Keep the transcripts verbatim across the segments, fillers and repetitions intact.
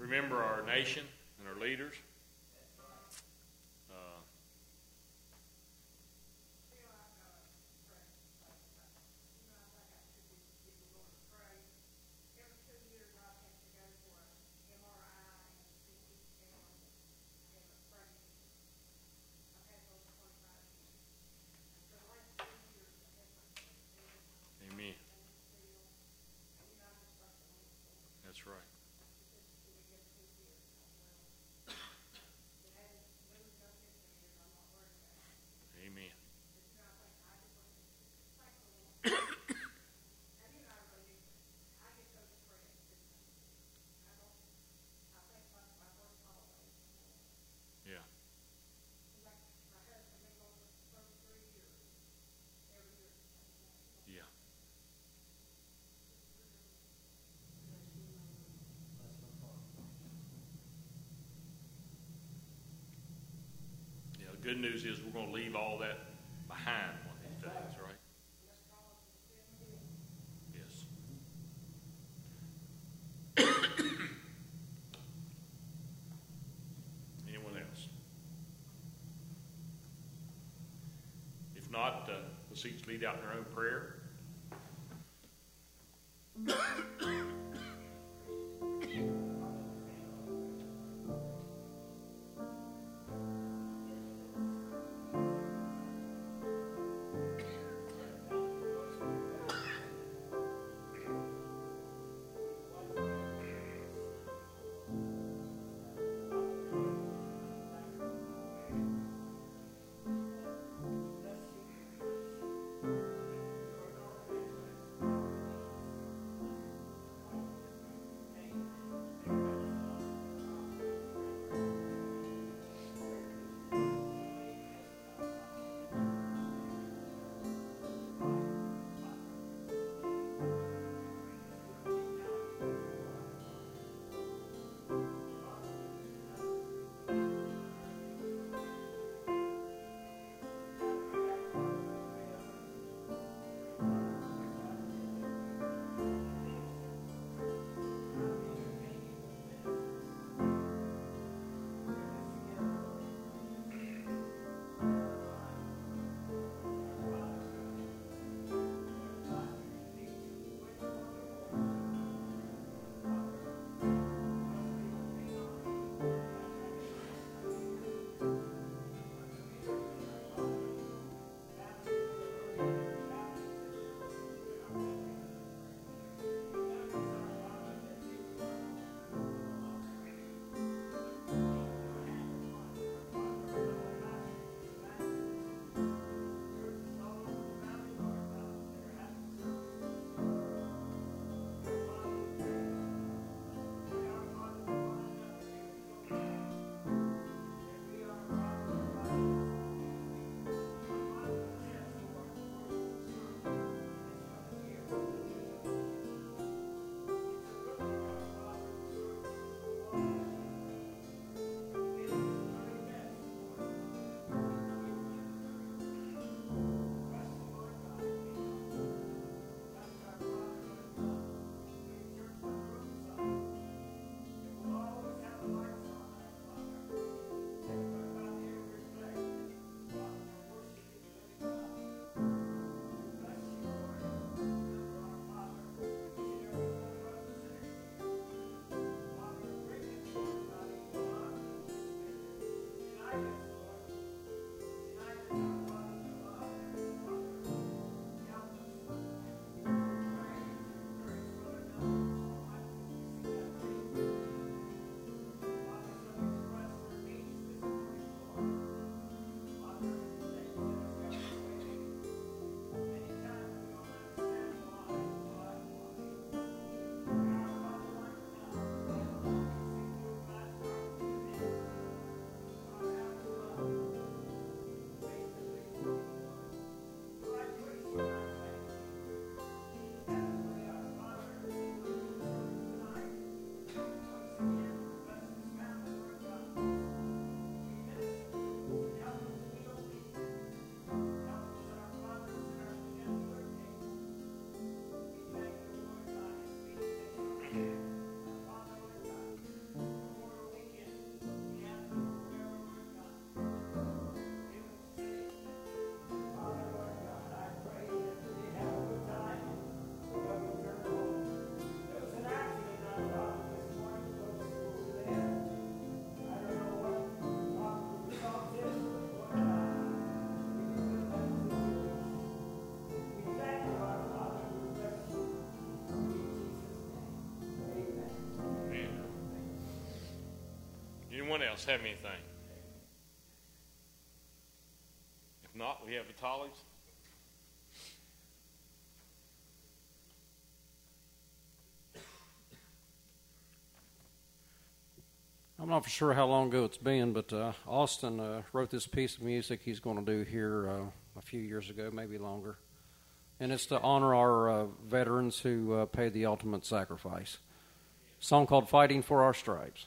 remember our nation and our leaders. Uh, Amen. That's right. Amen. Yeah. Yeah. Yeah. The good news is we're going to leave all that behind one of these days, right? Yes. Anyone else? If not, uh, let's each lead out in our own prayer. Anyone else have anything? If not, we have the Tollies. I'm not for sure how long ago it's been, but uh, Austin uh, wrote this piece of music he's going to do here uh, a few years ago, maybe longer. And it's to honor our uh, veterans who uh, paid the ultimate sacrifice. A song called Fighting for Our Stripes.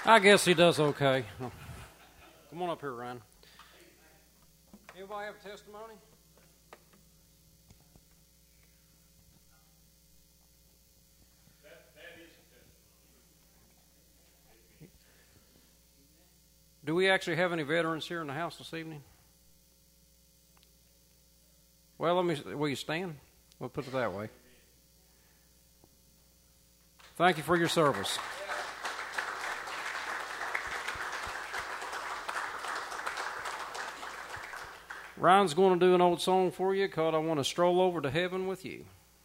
I guess he does okay. Come on up here, Ryan. Anybody have a testimony? Do we actually have any veterans here in the house this evening? Well, let me. Will you stand? We'll put it that way. Thank you for your service. Ryan's going to do an old song for you called "I Want to Stroll Over to Heaven with You."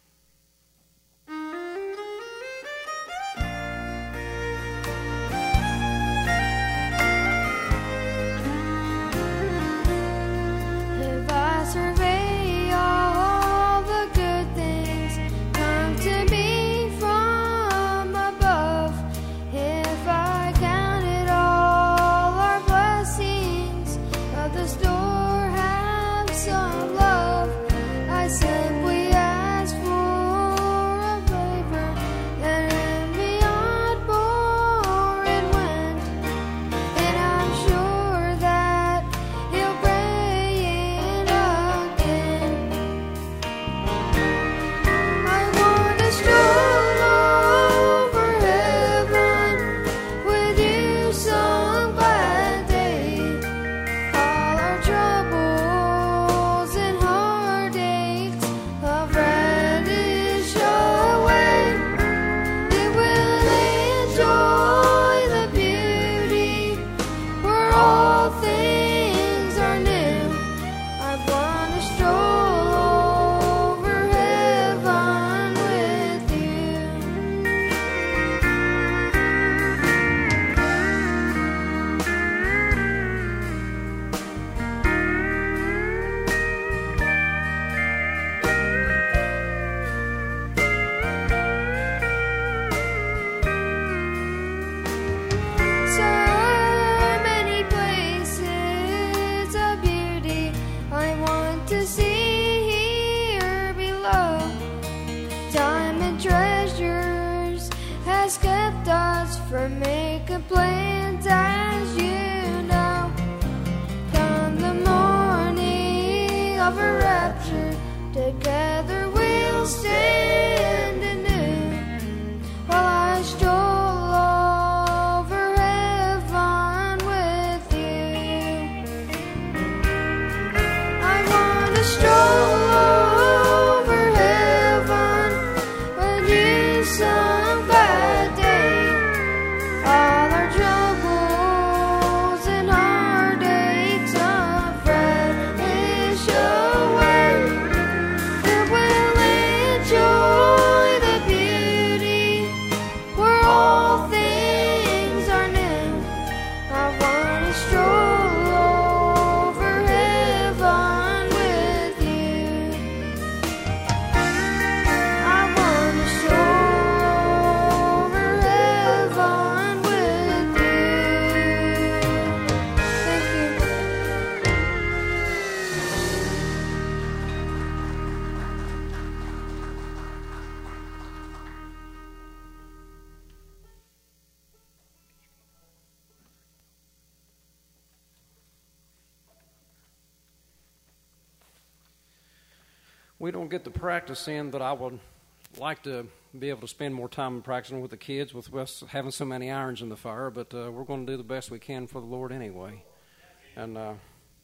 We don't get the practice in that I would like to be able to spend more time practicing with the kids with us having so many irons in the fire, but uh, we're going to do the best we can for the Lord anyway. And uh,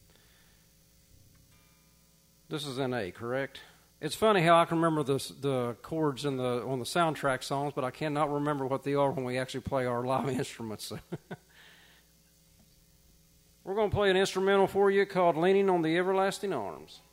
this is in A, correct? It's funny how I can remember the the chords in the on the soundtrack songs, but I cannot remember what they are when we actually play our live instruments. We're going to play an instrumental for you called "Leaning on the Everlasting Arms."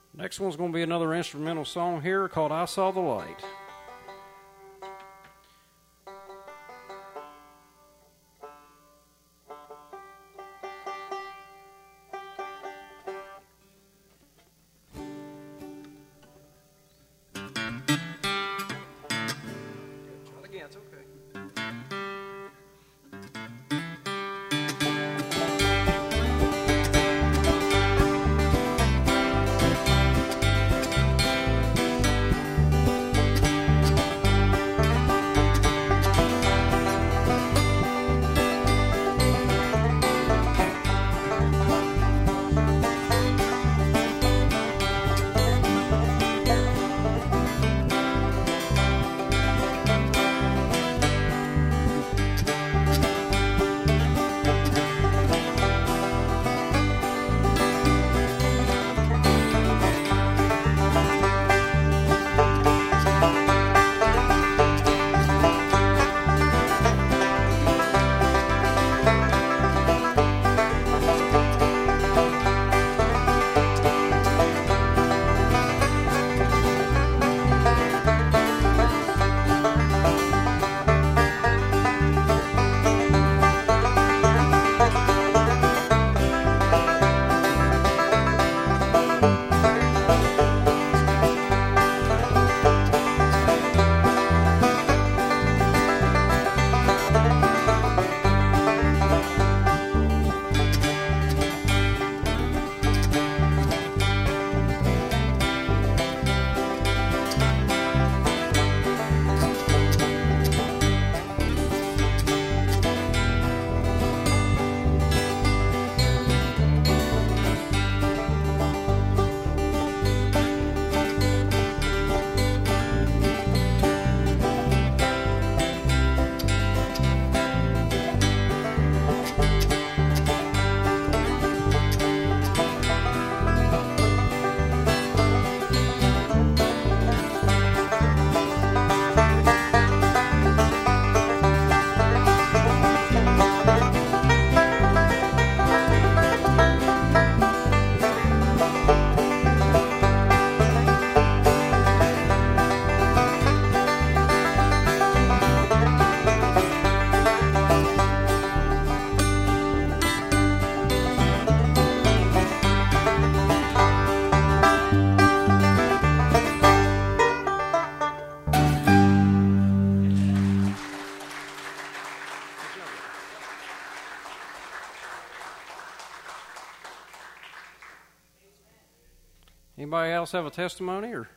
Next one's going to be another instrumental song here called I Saw the Light. Anybody else have a testimony? Or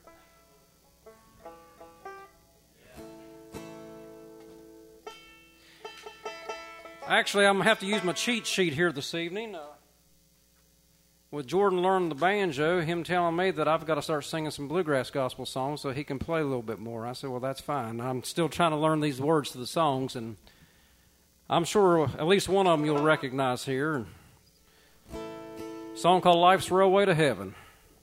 actually, I'm going to have to use my cheat sheet here this evening. Uh, with Jordan learning the banjo, him telling me that I've got to start singing some bluegrass gospel songs so he can play a little bit more. I said, well, that's fine. I'm still trying to learn these words to the songs, and I'm sure at least one of them you'll recognize here. A song called Life's Railway to Heaven.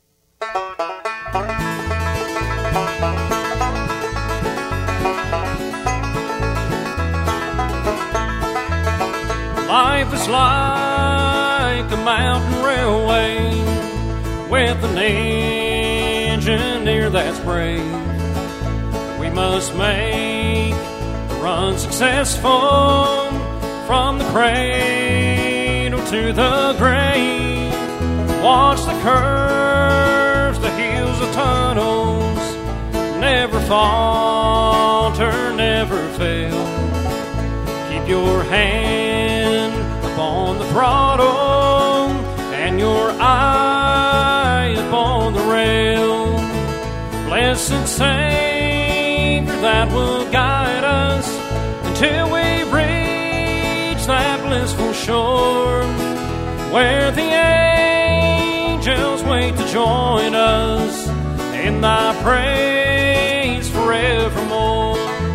Life is like a mountain railway with an engineer that's brave. We must make the run successful from the cradle to the grave. Watch the curves, the hills, the tunnels, never falter, never fail. Keep your hand upon the throttle and your eye upon the rail. Blessed Savior that will guide us until we reach that blissful shore where the angels wait to join us in thy praise forevermore.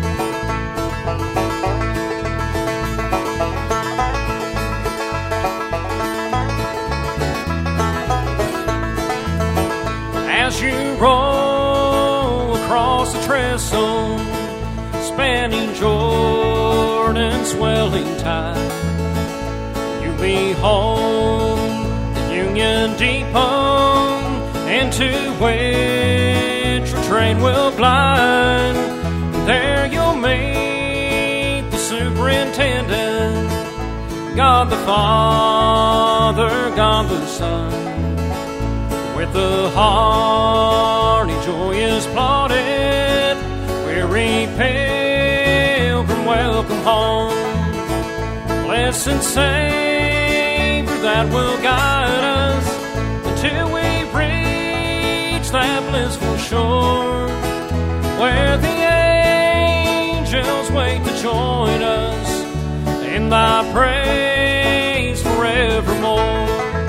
As you roll across the trestle, spanning Jordan's swelling tide, you behold the Union Depot, and to which your train will glide. There you'll meet the superintendent, God the Father, God the Son. With the hearty joy is plotted, weary pilgrim, welcome home. Blessed Savior that will guide us until we reach that blissful shore, where the angels wait to join us in thy praise forevermore.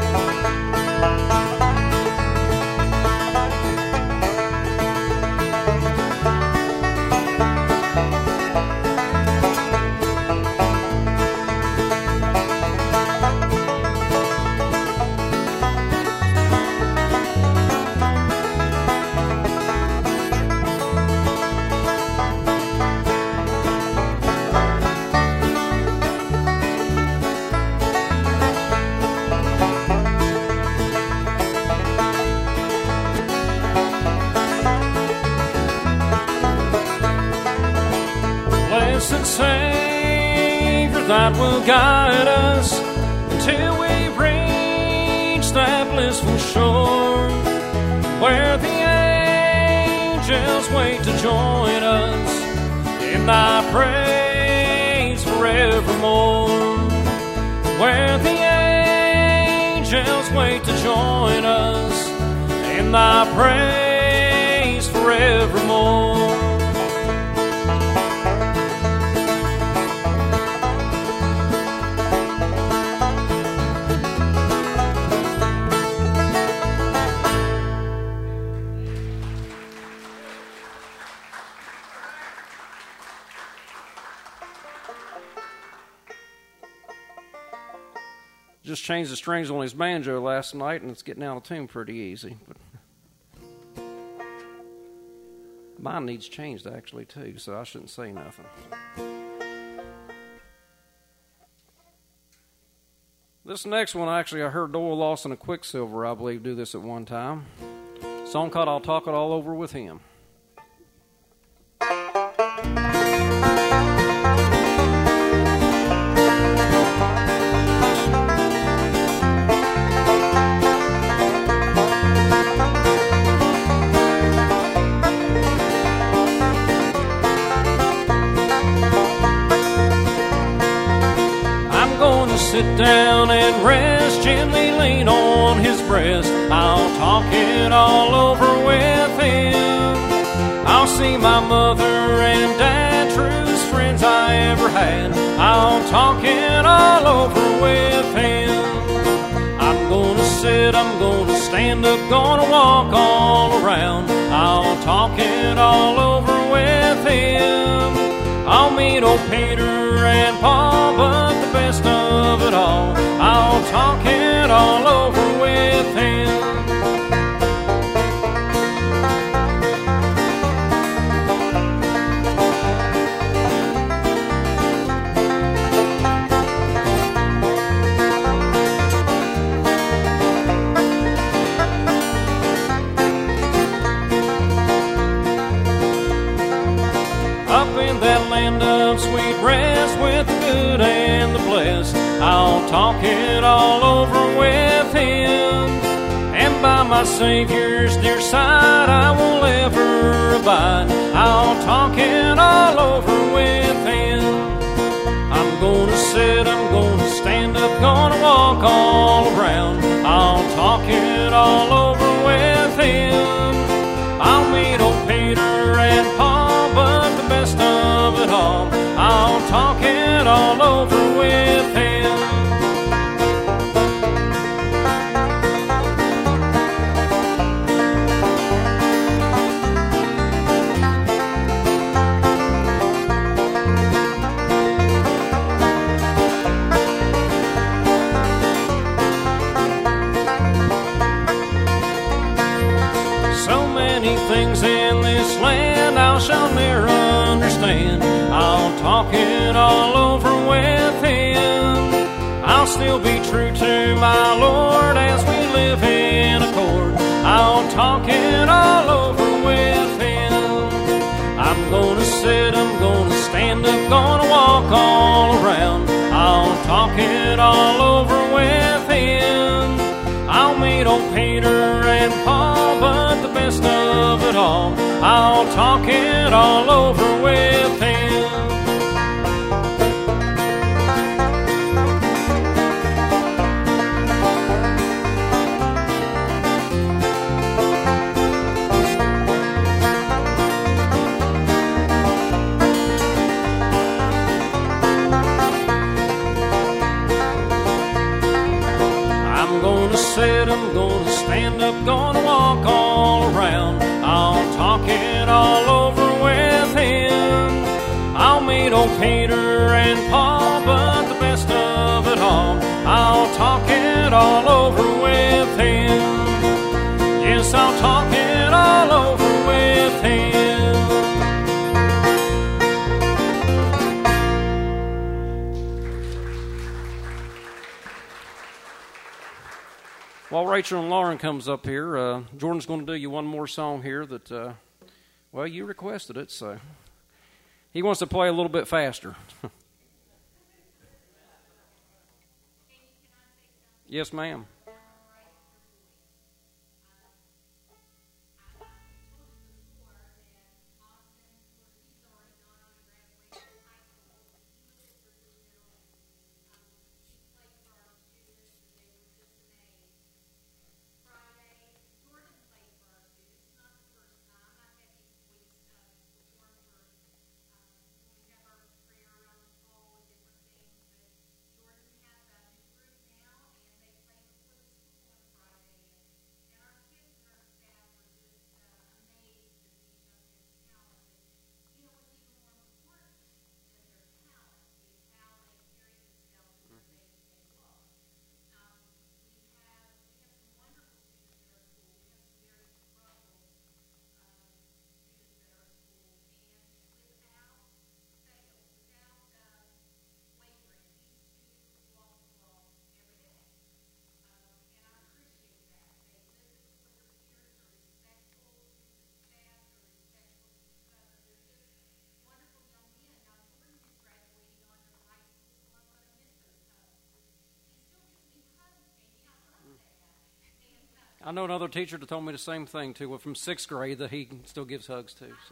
Blessed Savior that will guide us until we reach that blissful shore, where the angels wait to join us in thy praise forevermore, where the angels wait to join us in thy praise forevermore. Just changed the strings on his banjo last night, and it's getting out of tune pretty easy. But mine needs changed, actually, too, so I shouldn't say nothing. This next one, actually, I heard Doyle Lawson and Quicksilver, I believe, do this at one time. A song called I'll Talk It All Over With Him. Sit down and rest, gently lean on his breast. I'll talk it all over with him. I'll see my mother and dad, truest friends I ever had. I'll talk it all over with him. I'm gonna sit, I'm gonna stand up, gonna walk all around. I'll talk it all over with him. I'll meet old Peter and Paul, but the best of it all, I'll talk it all over with him. Up in that land of sweet rest, with the good and the blessed, I'll talk it all over with him. And by my Savior's dear side I will ever abide. I'll talk it all over with him. I'm gonna sit, I'm gonna stand up, gonna walk all around. I'll talk it all over with him. I'll meet old Peter and Paul, but the best of it all, I'll talk it all over with him. Things in this land I shall ne'er understand. I'll talk it all over with him. I'll still be true to my Lord as we live in accord. I'll I'll talk it all over with him. I'm gonna sit, I'm gonna stand up, gonna walk all around. I'll talk it all over with him. I'll meet old Peter and Paul, but the best of it all, I'll talk it all over with him. I'm gonna stand up, gonna walk all around. I'll talk it all over with him. I'll meet old Peter and Paul, but the best of it all, I'll talk it all over with him. Yes, I'll talk it all over with him. While Rachel and Lauren comes up here, uh, Jordan's going to do you one more song here that, uh, well, you requested it, so he wants to play a little bit faster. Yes, ma'am. I know another teacher that told me the same thing, too, well, from sixth grade, that he still gives hugs, too. So.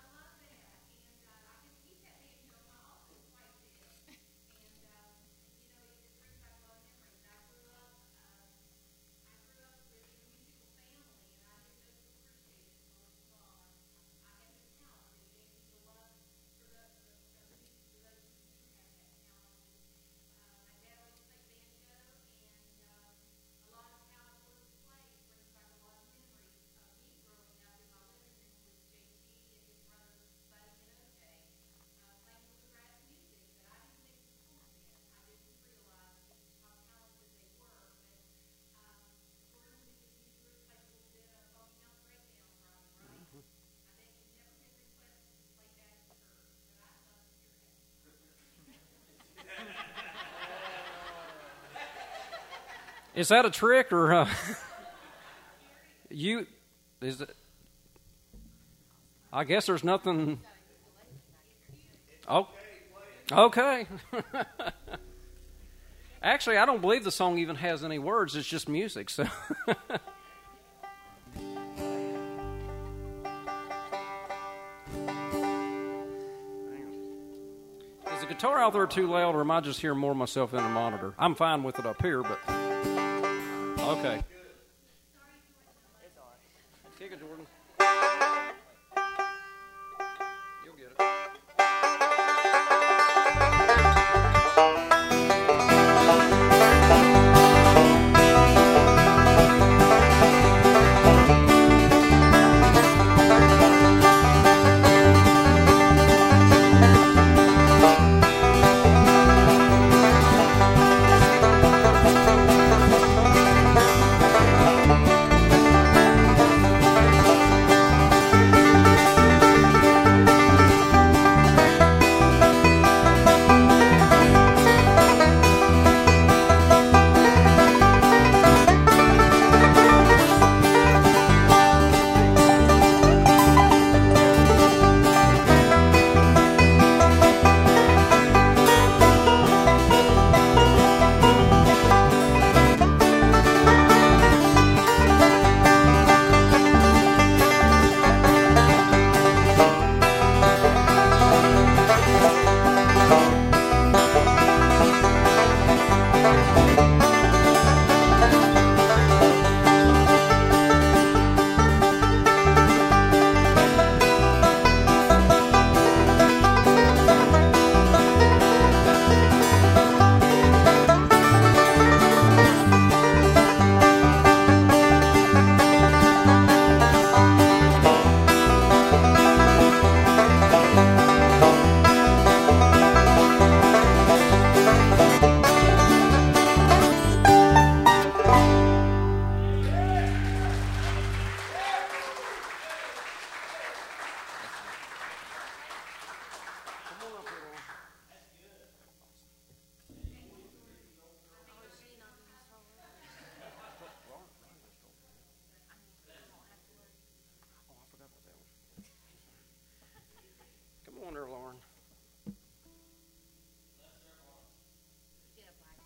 Is that a trick, or uh, you? Is it? I guess there's nothing. Oh, okay. Actually, I don't believe the song even has any words. It's just music. So. Is the guitar out there too loud, or am I just hearing more of myself in the monitor? I'm fine with it up here, but. Okay. Kick it, Jordan. You'll get it.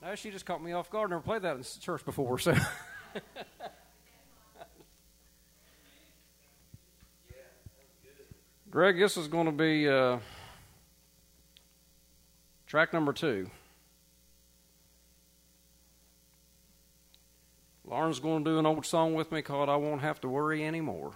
Uh, she just caught me off guard. Never played that in church before, so. Greg, this is going to be uh, track number two. Lauren's going to do an old song with me called I Won't Have to Worry Anymore.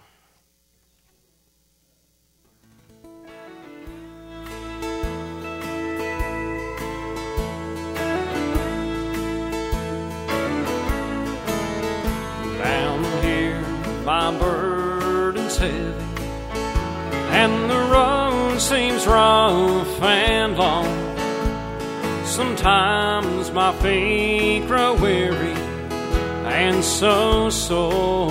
Down here, my burden's heavy, and the road seems rough and long. Sometimes my feet grow weary and so sore,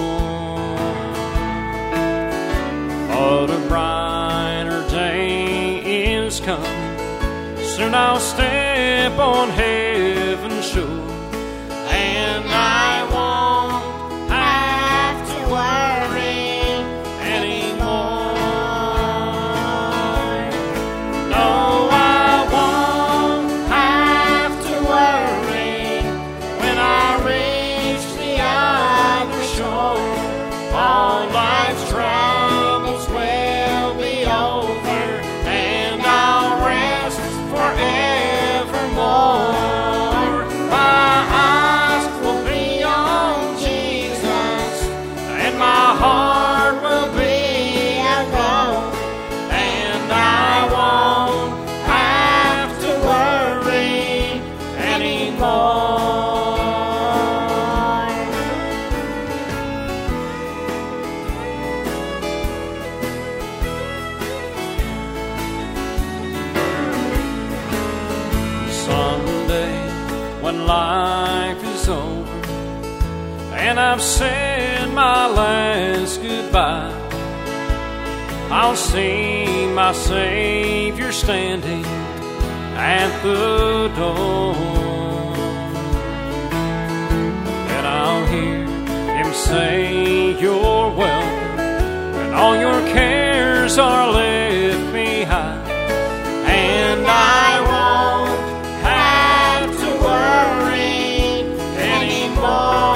but a brighter day is coming. Soon I'll step on heaven's shore, and I won't have to worry anymore. No, I won't have to worry when I reach the other shore. All life's troubles will be over, and I'll rest forevermore. My eyes will be on Jesus, and my heart will be aglow, and I won't have to worry anymore. Someday, when life is over and I've said my last goodbye, I'll see my Savior standing at the door, and I'll hear Him say, "You're welcome," and all your cares are left behind, and I won't have to worry anymore.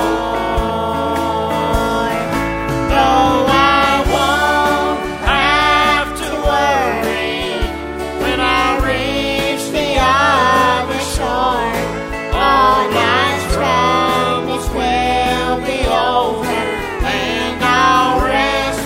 No, I won't have to worry when I reach the other shore. All life's troubles will be over, and I'll rest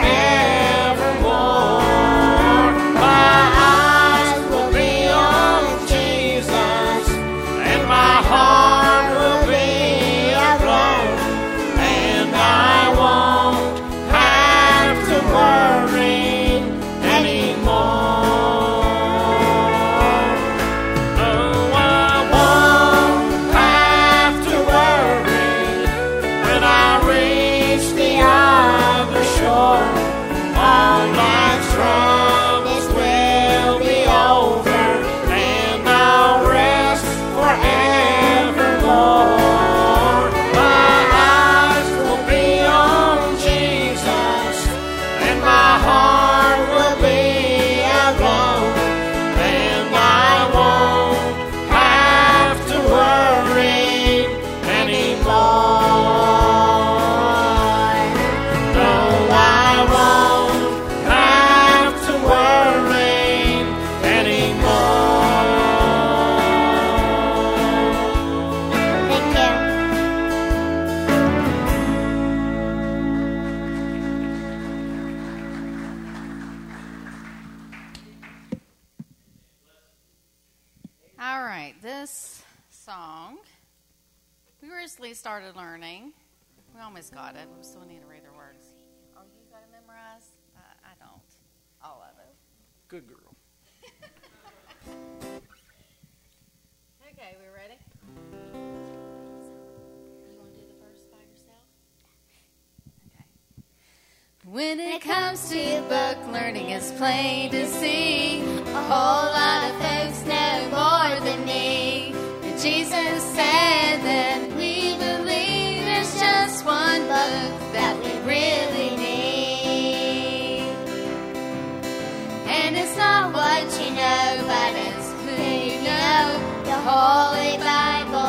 forevermore. My eyes will be on Jesus, and my heart will be aglow, and I won't have to worry anymore. No, I won't have to worry when I reach the other shore. All life's troubles will be over, and I'll rest forevermore. My eyes will be on Jesus, and my heart will be aglow, and I won't have to worry anymore. No, I won't have to worry anymore. Thank you. All right, this song we recently started learning. We almost got it. We still need to read the words. Oh, you got it memorized? Uh, I don't. All of it. Good girl. Okay, we ready? You want to do the verse by yourself? Okay. When it comes to book learning, it's plain to see a whole lot of folks know more than me. But Jesus said that we believe there's just one book that we really need. And it's not what you know, but it's who you know. The Holy Bible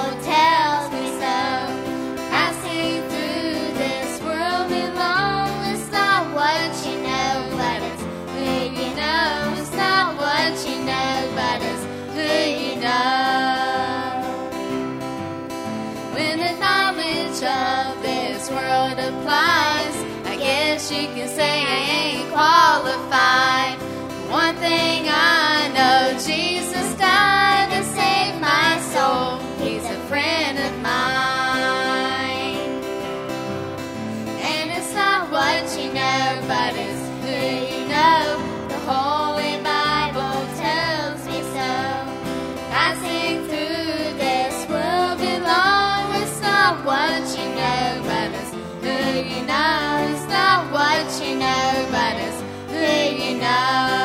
she can say I ain't qualified. One thing I know, Jesus died to save my soul. He's a friend of mine. And it's not what you know, but it's who you know. The Holy Bible tells me so. Passing through this will be long. It's not what you know, but it's who you know. It's not what you know, but it's who you know.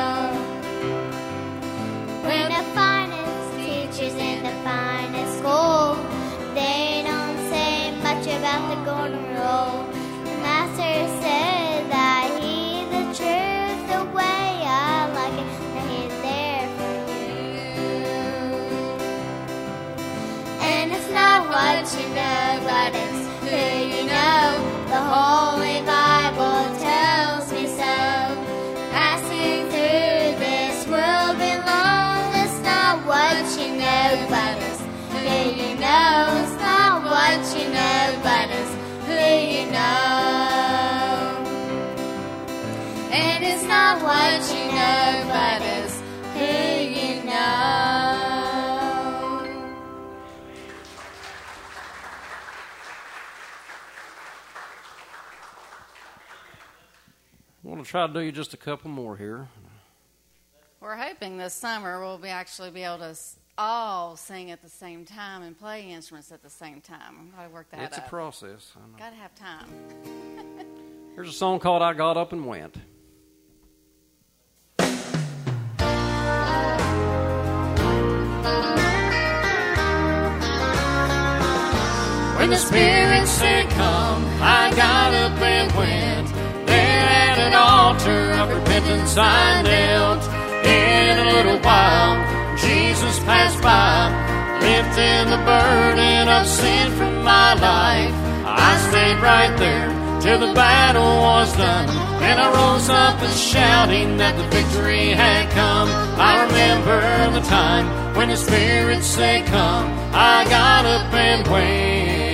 When the finest teachers in the finest school, they don't say much about the golden rule. The master said that he's the truth, the way I like it, and he's there for you. And it's not what you know, but it's who you know. The Holy Bible tells me so. Passing through this will be long. It's not what you know, but it's who you know. It's not what you know, but it's who you know. And it's not what you know, but it's who you know. I want to try to do you just a couple more here. We're hoping this summer we'll be actually be able to s- all sing at the same time and play instruments at the same time. We've got to work that It's up. a process. I know. Got to have time. Here's a song called I Got Up and Went. When the Spirit said come, I got up and went. There at an altar of repentance I knelt. In a little while, Jesus passed by, lifting the burden of sin from my life. I stayed right there till the battle was done. Then I rose up and shouting that the victory had come. I remember the time when the Spirit said come, I got up and went.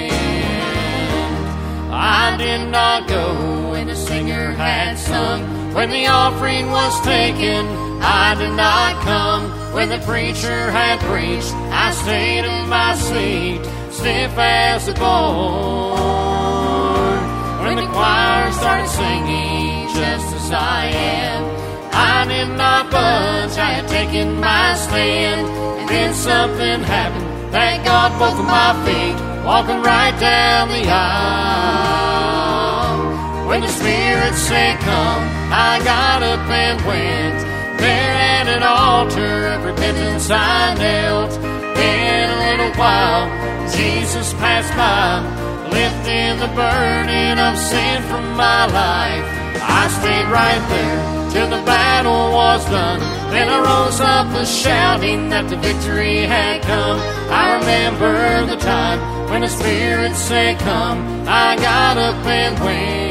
I did not go when the singer had sung. When the offering was taken, I did not come. When the preacher had preached, I stayed in my seat, stiff as a board. When the choir started singing, just as I am, I did not budge, I had taken my stand. And then something happened that got both of my feet walking right down the aisle. When the Spirit said come, I got up and went. There at an altar of repentance I knelt. In a little while, Jesus passed by, lifting the burden of sin from my life. I stayed right there till the battle was done. Then I rose up and shouting that the victory had come. I remember the time when the Spirit said come, I got up and went.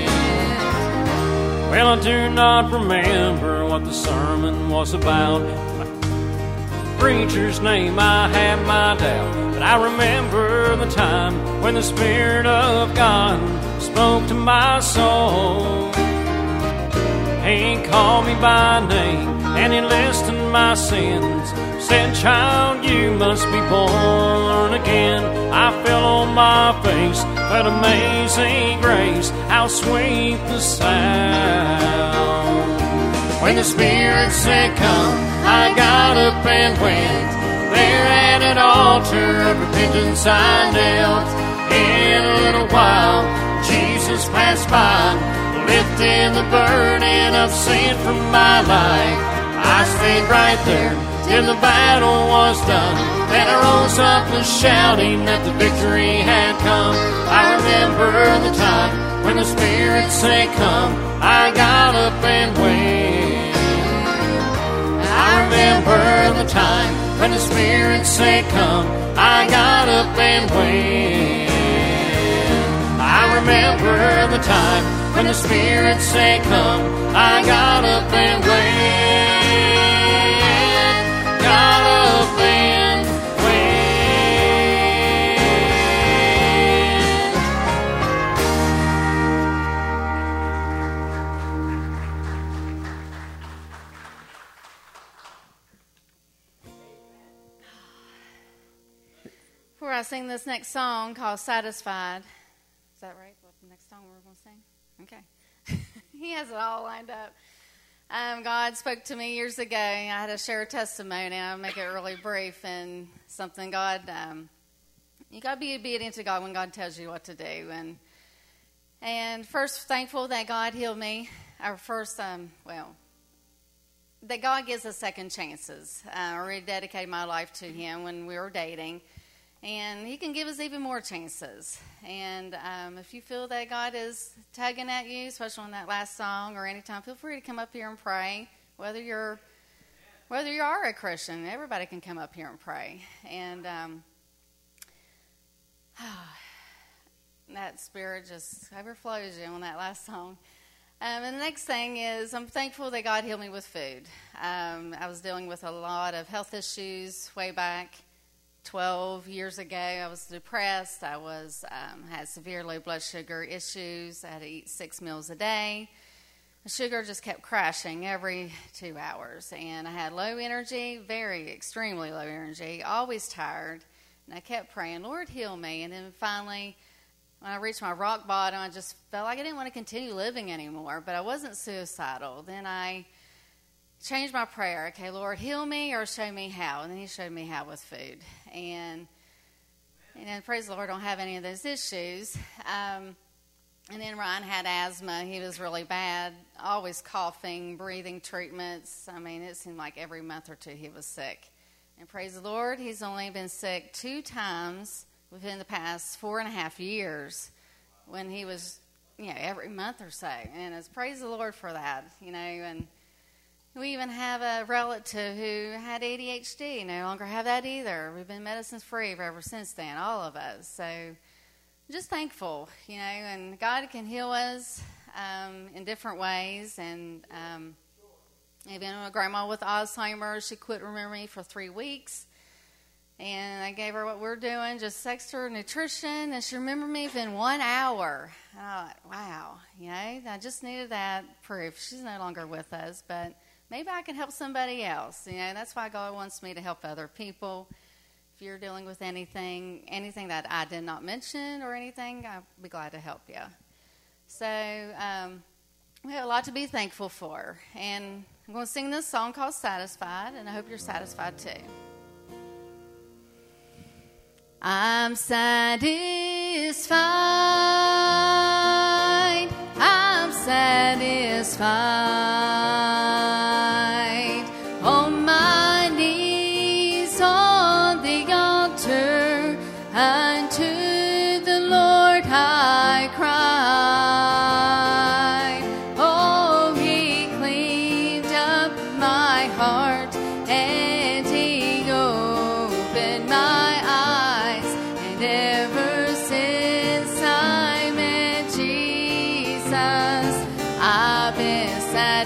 Well, I do not remember what the sermon was about. Preacher's name, I have my doubt. But I remember the time when the Spirit of God spoke to my soul. He called me by name and he listed my sins. Said, child, you must be born again. I fell on my face, but amazing grace, how sweet the sound. When the Spirit said come, I got up and went. There at an altar of repentance I knelt. In a little while, Jesus passed by, lifting the burden of sin from my life. I stayed right there till the battle was done. Then I rose up and shouting that the victory had come. I remember the time when the Spirit said come, I got up and went. I remember the time when the Spirit said come, I got up and went. I remember the time when the Spirit said come, I got up and went. Got up and went. where I sing this next song called Satisfied. Is that right? What the next song we're going to sing? Okay. He has it all lined up. Um, God spoke to me years ago. I had to share a testimony. I'll make it really brief and something God, um, you got to be obedient to God when God tells you what to do. And and first, thankful that God healed me. Our first, um, well, that God gives us second chances. Uh, I rededicated my life to Him when we were dating. And He can give us even more chances. And um, if you feel that God is tugging at you, especially on that last song or anytime, feel free to come up here and pray. Whether you're, whether you are a Christian, everybody can come up here and pray. And um, that spirit just overflows you on that last song. Um, and the next thing is I'm thankful that God healed me with food. Um, I was dealing with a lot of health issues way back. Twelve years ago, I was depressed. I was um, had severe low blood sugar issues. I had to eat six meals a day. The sugar just kept crashing every two hours, and I had low energy, very extremely low energy, always tired. And I kept praying, Lord, heal me. And then finally, when I reached my rock bottom, I just felt like I didn't want to continue living anymore. But I wasn't suicidal. Then I changed my prayer. Okay, Lord, heal me or show me how. And then He showed me how with food. And, and then, praise the Lord, I don't have any of those issues. Um, and then Ryan had asthma. He was really bad, always coughing, breathing treatments. I mean, it seemed like every month or two he was sick. And praise the Lord, he's only been sick two times within the past four and a half years when he was, you know, every month or so. And it's praise the Lord for that, you know, and we even have a relative who had A D H D. No longer have that either. We've been medicines free ever since then, all of us. So just thankful, you know, and God can heal us um, in different ways. And um, even my grandma with Alzheimer's, she quit remembering me for three weeks. And I gave her what we're doing, just sexed her nutrition, and she remembered me within one hour. And I thought, wow, you know, I just needed that proof. She's no longer with us, but maybe I can help somebody else. You know, that's why God wants me to help other people. If you're dealing with anything, anything that I did not mention or anything, I'll be glad to help you. So um, we have a lot to be thankful for. And I'm going to sing this song called Satisfied, and I hope you're satisfied too. I'm satisfied. I'm satisfied. On my knees on the altar, unto the Lord I cried. Oh, He cleaned up my heart, and He opened my eyes. And ever since I met Jesus, I've been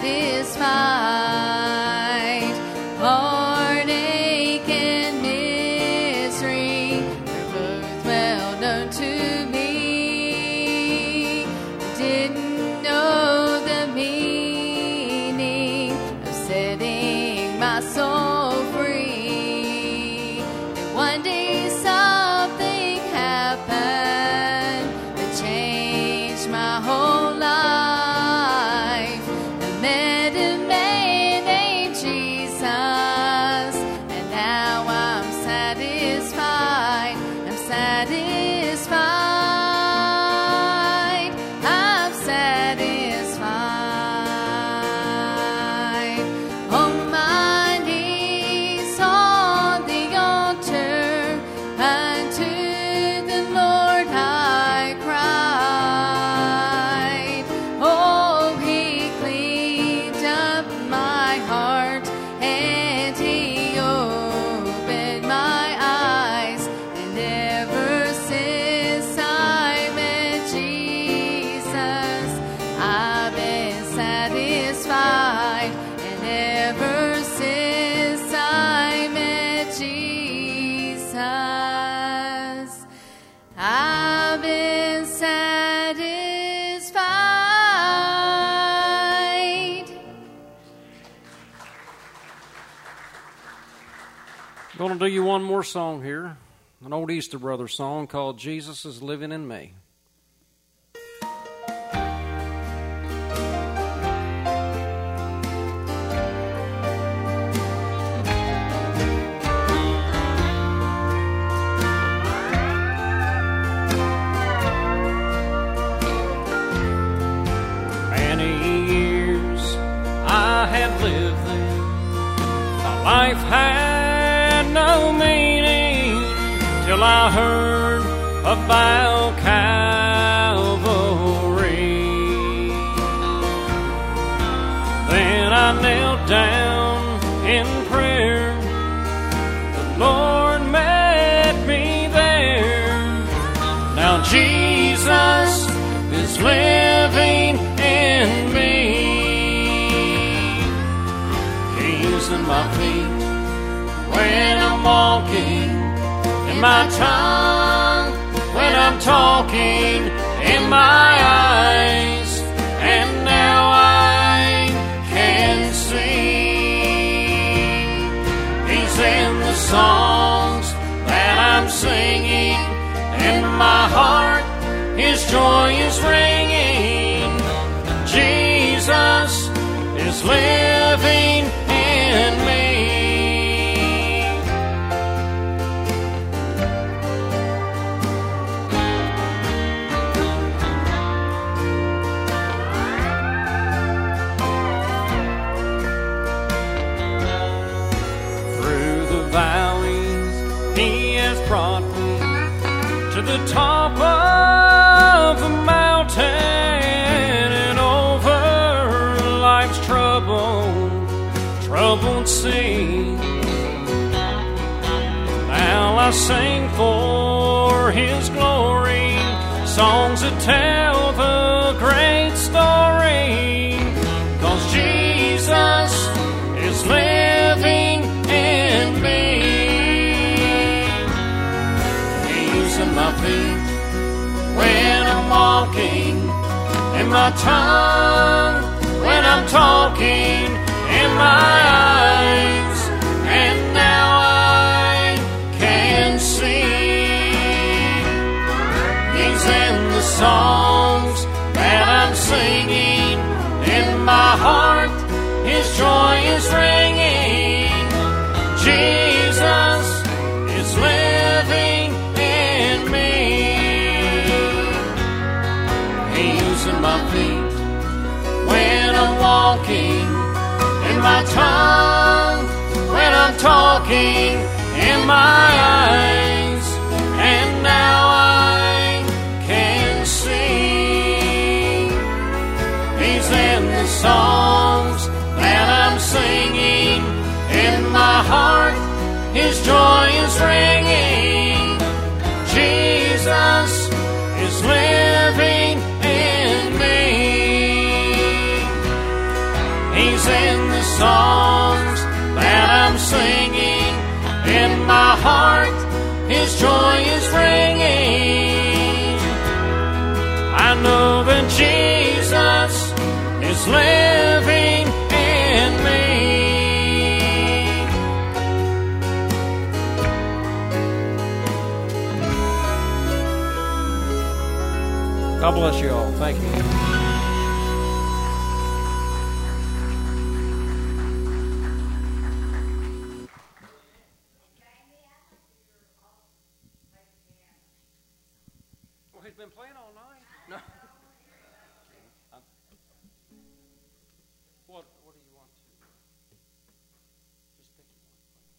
satisfied. Heartache and misery are both well known to me. I didn't know the meaning of setting my soul free. And one day something happened that changed my whole life. Going to do you one more song here. an old Easter Brothers song called Jesus is Living in Me. Life had no meaning till I heard about Calvary. Then I knelt down in prayer. The Lord met me there. Now Jesus is living in me. He's in my feet when I'm walking, in my tongue when I'm talking, in my eyes, and now I can see. He's in the songs that I'm singing, in my heart His joy is ringing. Jesus is living in me. Brought me to the top of the mountain and over life's troubled, troubled sea. Now I sing for His glory, songs that tell the great story, 'cause Jesus is living in me. In my feet when I'm walking, in my tongue when I'm talking, in my eyes, and now I can see. He's in the songs that I'm singing, in my heart His joy is ringing. Jesus is living in me. He's in my feet when I'm walking, in my tongue when I'm talking, in my eyes, and now I can see. He's in the songs that I'm singing, in my heart His joy is ringing. Jesus is living in me. He's in the songs that I'm singing, in my heart His joy is ringing. I know that Jesus is living in me. God bless you all. Thank you. Well, he's been playing all night. No. What, what do you want to? Just pick one.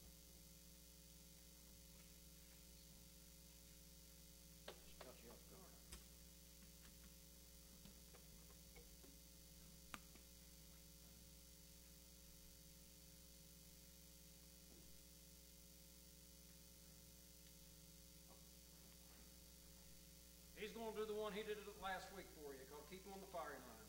Got you off guard. He's going to do the one he did it last week for you, called Keep Him on the Firing Line.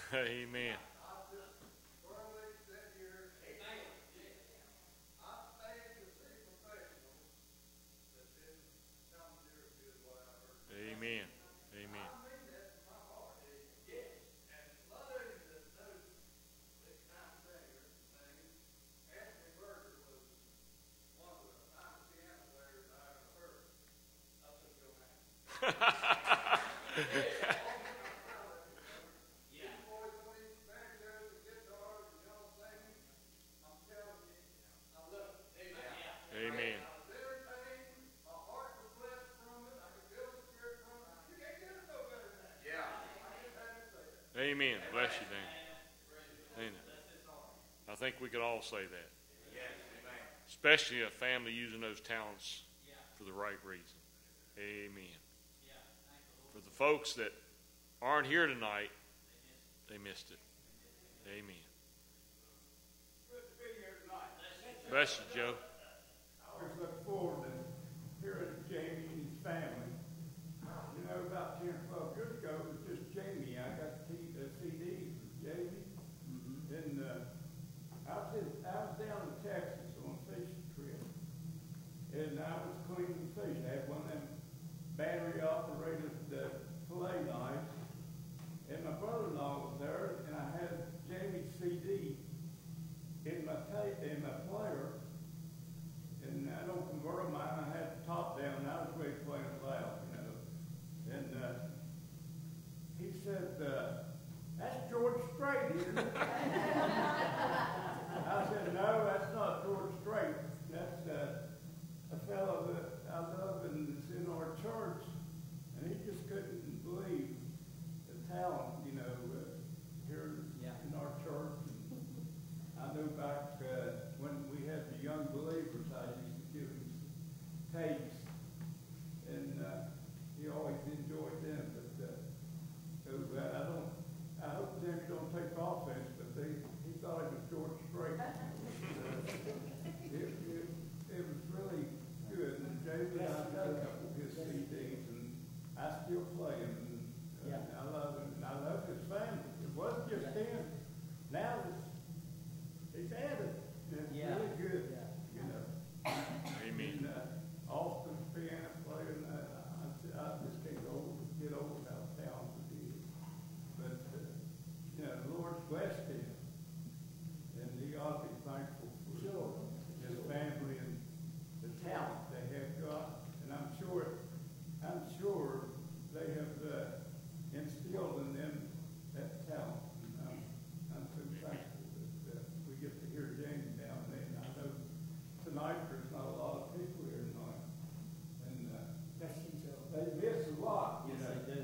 Amen. Amen. Amen. Amen. Amen. Bless you, Dan. Amen. I think we could all say that. Especially a family using those talents for the right reason. Amen. For the folks that aren't here tonight, they missed it. Amen. Bless you, Joe. I always look forward to hearing Jamie and his family. You know, about ten or twelve years ago, it was just Jamie. I got the C D from Jamie. Mm-hmm. And uh, I, was in, I was down in Texas on a fishing trip. And I was cleaning fish. I had one of them battery-operated uh, fillet knives. And my brother-in-law was there, and I had Jamie's C D in my tape, in my player. And I don't convert mine. I had the top down, and I was really playing it loud, you know. And uh, he said, uh, "That's George Strait, isn't it?" I said, "No, that's not George Strait. That's uh, a fellow that I love and is in our church." And he just couldn't believe the talent, you know, uh, here yeah. in our church. And I know back uh, when we had the young believers, I used to give him tapes, and uh, he always enjoyed them. But uh, so uh, I don't. I hope Jimmy don't take offense, but they, he thought it was George Strait. uh, it, it, it was really good. And Jamie and I got a couple of his C Ds, and I still play them. And, uh, yeah. I love him, and I love his family. It wasn't just him. Now it's it's added. It's yeah. really good. Yeah. You know. Amen. And, uh, Austin's piano player, and uh, I, I just can't go over, get over how talented he is. But, uh, you know, the Lord's blessed him, and he ought to be thankful for sure. His family and the talent they have got. And I'm sure, I'm sure they have uh, instilled in them that talent. And I'm, I'm so thankful that uh, we get to hear Jamie down there. And I know tonight there's not a lot of people here tonight. And uh, they miss a lot, you know. Yes, they do.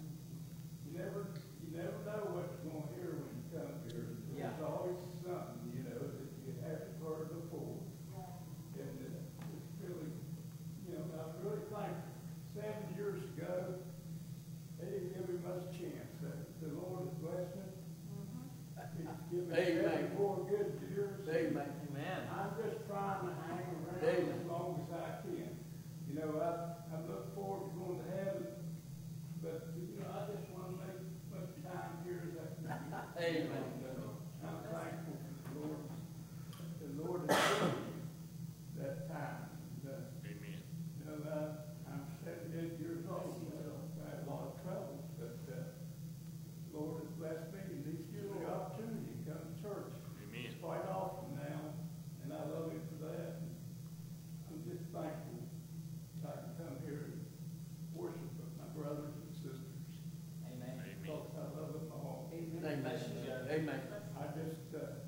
You never, you never know what you're going to hear when you come here. There's Yeah. always something, you know, that you haven't heard before. And uh, it's really, you know, I'm really thankful. Seven years ago, they didn't give me much chance. Uh, the Lord has blessed me. He's given me Amen. seven more good years. Amen. Amen. I'm just trying to hang around Amen. as long as I can. You know, I, I look forward to going to heaven, but, you know, I just want to make as much time here as I can. Amen. And, uh, I'm thankful for the Lord. The Lord has given me that time. And, uh, Amen. you know, uh, I'm seventy-eight years old. Well, I had a lot of troubles, but uh, the Lord has blessed me, and He's given me the opportunity to come to church Amen. quite often now, and I love Him for that. And I'm just thankful I can come here and worship with my brothers and sisters. Amen. Amen. Because I love them all. Amen. Amen. I just, uh,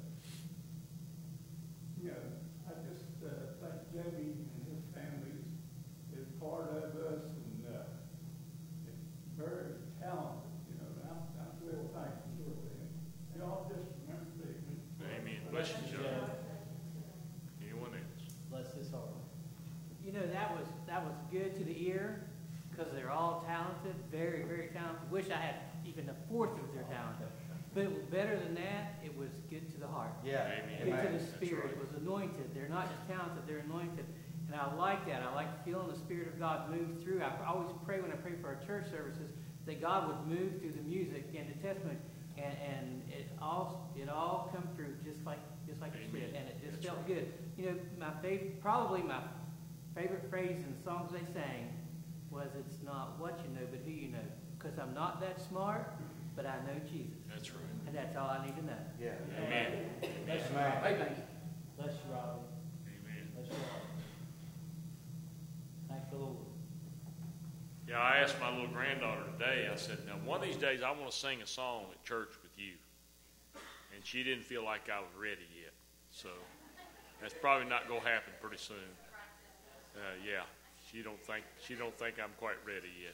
you know, I just uh, thank Jamie and his family is, is part of us, and uh, very talented, you know, and I'm, I'm so thankful for them. Y'all just remember me. Amen. Bless you, Joe. Anyone else? Bless his heart. You know, that was that was good to the ear because they're all talented, very, very talented. Wish I had even a fourth of their talent. But it was better than that. It was good to the heart. Yeah. Amen. Good to the That's spirit. right. It was anointed. They're not just talented, they're anointed. And I like that. I like feeling the Spirit of God move through. I always pray when I pray for our church services that God would move through the music and the testimony and, and all it all come through just like just like it should, and it just That's felt right. good. You know, my favorite, probably my favorite phrase in the songs they sang was, "It's not what you know, but who you know." Because I'm not that smart, but I know Jesus. That's right. And that's all I need to know. Yeah. Amen. Bless you, Amen. Robbie. Amen. Bless you, Robbie. Amen. Bless you, Robbie. Thank the Lord. Yeah, I asked my little granddaughter today, I said, now one of these days I want to sing a song at church with you. And she didn't feel like I was ready yet. So that's probably not going to happen pretty soon. Uh, yeah, she don't think she don't think I'm quite ready yet.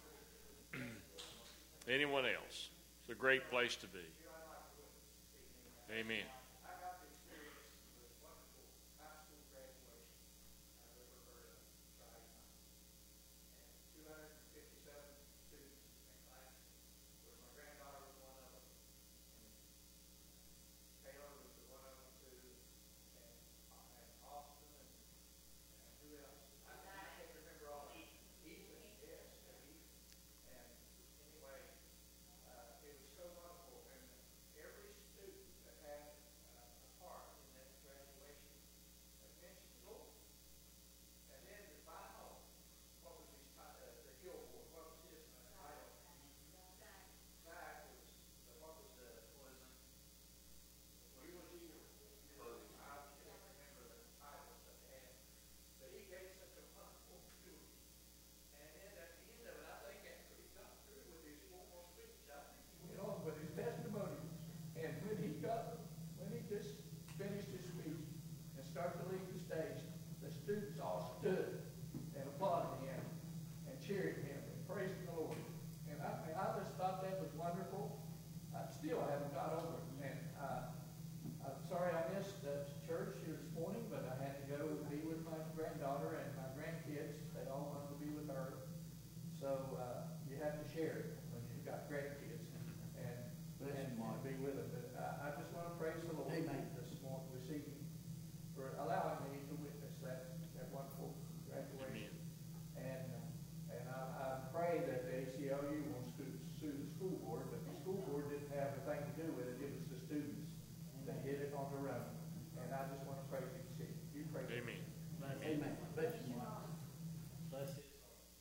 Anyone else? It's a great place to be. Amen. You know, but his testimony, and when he got, when he just finished his speech and started to leave the stage, the students all stood and applauded him and cheered him and praised the Lord. And I, and I just thought that was wonderful. I still haven't got over it, and uh, I'm sorry I missed the church here this morning, but I had to go and be with my granddaughter and my grandkids. They all wanted to be with her. So uh, you have to share it when you've got grandkids and, and want to be with them. But I, I just want to praise the Lord Amen. this morning, this evening, for allowing me to witness that, that wonderful graduation. And uh, and I, I pray that the A C L U wants to sue the school board, but the school board didn't have a thing to do with it. It was the students. They did it on their own. And I just want to praise you. See, you praise you. Amen. Amen. Bless you, Mark. Bless you.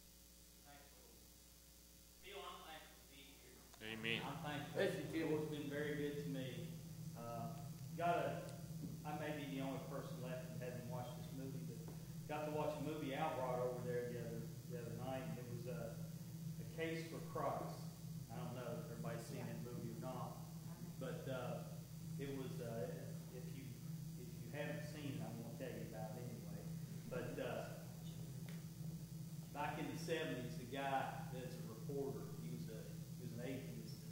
Amen. I'm thankful. Especially Phil, it's been very good to me. Uh, got a, I may be the only person left that hasn't watched this movie, but got to watch a movie Al brought over there the other the other night. And it was a, a Case for Christ. I don't know if everybody's seen that movie or not, but uh, it was. Uh, if you if you haven't seen it, I'm going to tell you about it anyway. But uh, back in the seventies, the guy that's a reporter, he was a he was an atheist.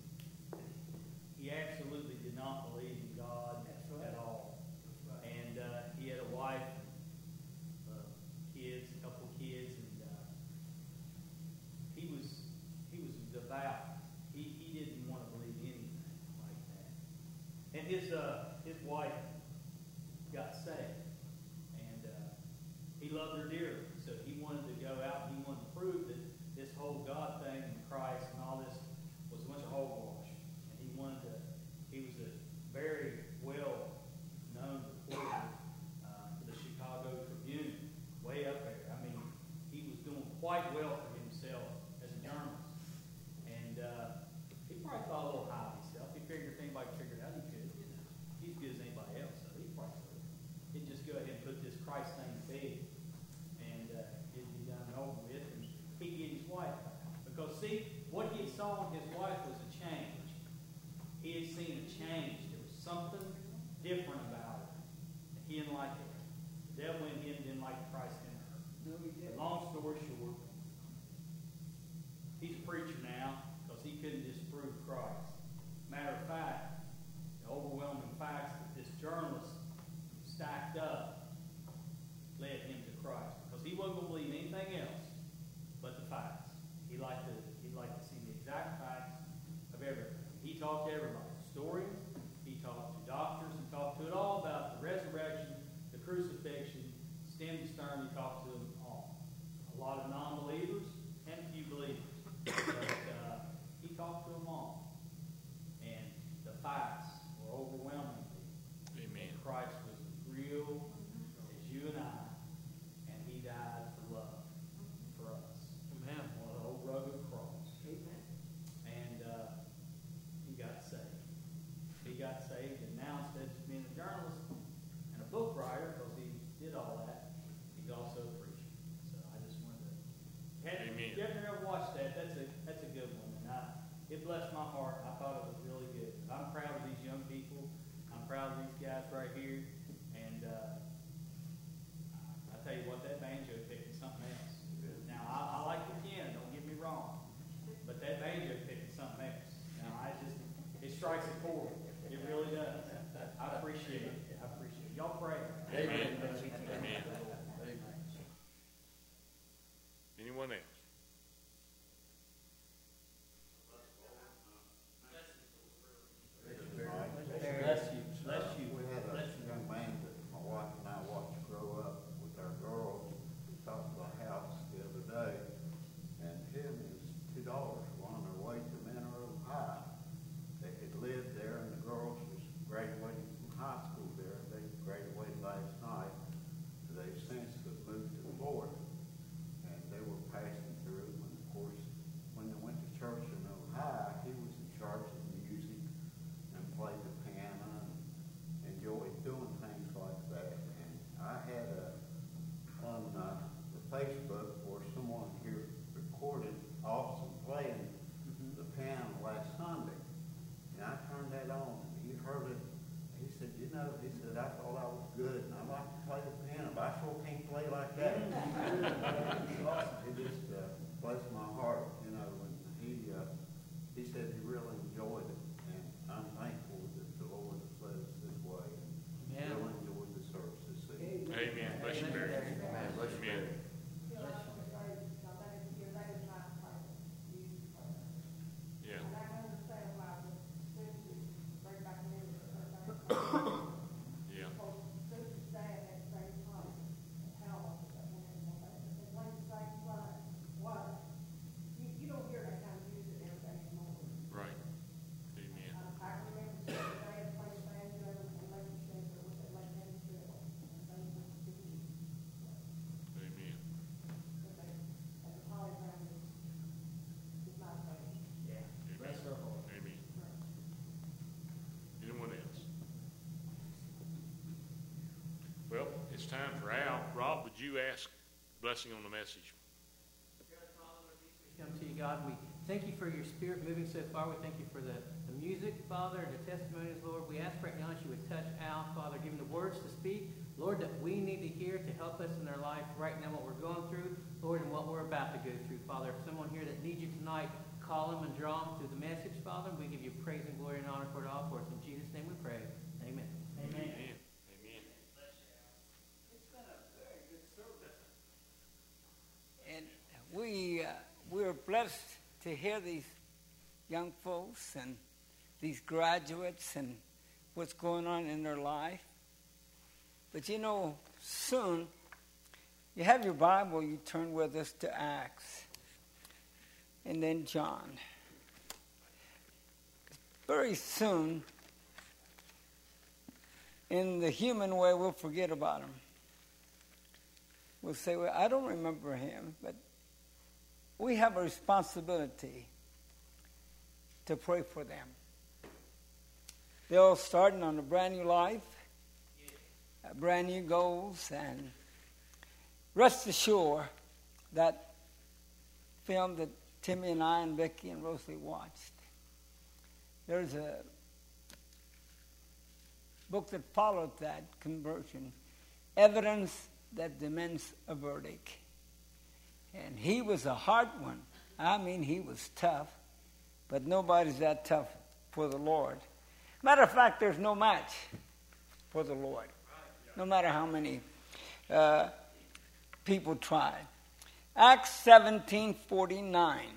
He absolutely did not believe in God at all. And uh, he had a wife, uh, kids, a couple of kids, and uh, he was he was devout. He he didn't want to believe anything like that. And his uh, his wife got saved, and uh, he loved her dearly. So he wanted to go out and he wanted to prove that this whole God thing and Christ and all this was a bunch of hogwash. And he wanted to, he was a very well-known reporter uh, for the Chicago Tribune, way up there. I mean, he was doing quite well for himself as a journalist. And uh, he probably thought a little high of himself. He figured if anybody figured out he could, you know, he's as good as anybody else. So he probably could. He'd just go ahead and put this Christ thing to bed. And uh, it'd be done and over with. And he'd get his wife back. Because, see, what he saw in his wife was a change. He had seen a change. There was something different about her. He didn't like it. The devil in him didn't like Christ in her. No, we did. Long story short, he's a preacher now because he couldn't disprove Christ. Matter of fact, the overwhelming facts that this journalist stacked up led him to Christ because he wasn't going to believe anything else but the facts. He liked to he liked to see the exact facts of everything. He talked to everybody, historians, he talked to doctors, he talked to it all about the resurrection, the crucifixion, stem to stern, he talked to them all. A lot of non-believers and a few believers. But uh, he talked to them all. And the facts it blessed my heart. I thought it was really good. I'm proud of these young people. I'm proud of these guys right here. And uh, I tell you what, that banjo pick is something else. Now, I, I like the piano, don't get me wrong. But that banjo pick is something else. Now, I just, it strikes a chord. It really does. I appreciate it. I appreciate it. Y'all pray. Amen. Amen. Anyone else? Bless you. Bless you. We had a Bless you. young man that my wife and I watched grow up with our girls. We talked about a house the other day, and him and his two daughters were on their way to Mineral High. They had lived there, and the girls was graduating from high school there. They graduated last night. They've since moved to Florida, and they were passing through. And of course, when they went to church in Ohio, he was in charge of the music and played the piano and enjoyed doing things like that. And I had a, on uh, the Facebook where someone here recorded Austin playing the piano last Sunday. And I turned that on, and he heard it. He said, you know, he said, I thought I was good, and I like to play the piano, but I sure can't play like that. It just uh, blessed my heart, you know, and he, uh, he said he really enjoyed it. And I'm thankful that the Lord has led us this way, and Yeah. really enjoyed the service this evening. Amen. Bless you, Barry. Amen. Bless you, Amen. Barry. Yeah. Yeah. Right. Amen. Amen. Yeah. Bless her heart. Amen. Anyone else? Well, it's time for Al. Rob, would you ask blessing on the message? Come to you, God. We thank you for your spirit moving so far. We thank you for the, the music, Father, and the testimonies, Lord. We ask right now that you would touch Al, Father, give him the words to speak, Lord, that we need to hear to help us in our life right now, what we're going through, Lord, and what we're about to go through, Father. If someone here that needs you tonight, call them and draw them through the message, Father. We give you praise and glory and honor for it all. For us in Jesus' name we pray. Amen. Amen. Amen. Amen. And we uh, we're blessed to hear these young folks and these graduates and what's going on in their life. But you know, soon, you have your Bible, you turn with us to Acts, and then John. Very soon, in the human way, we'll forget about him. We'll say, well, I don't remember him, but we have a responsibility to pray for them. They're all starting on a brand new life, brand new goals, and rest assured that film that Timmy and I and Becky and Rosalie watched, there's a book that followed that conversion, Evidence That Demands a Verdict. And he was a hard one. I mean, he was tough, but nobody's that tough for the Lord. Matter of fact, there's no match for the Lord, no matter how many uh, people try. Acts seventeen forty-nine.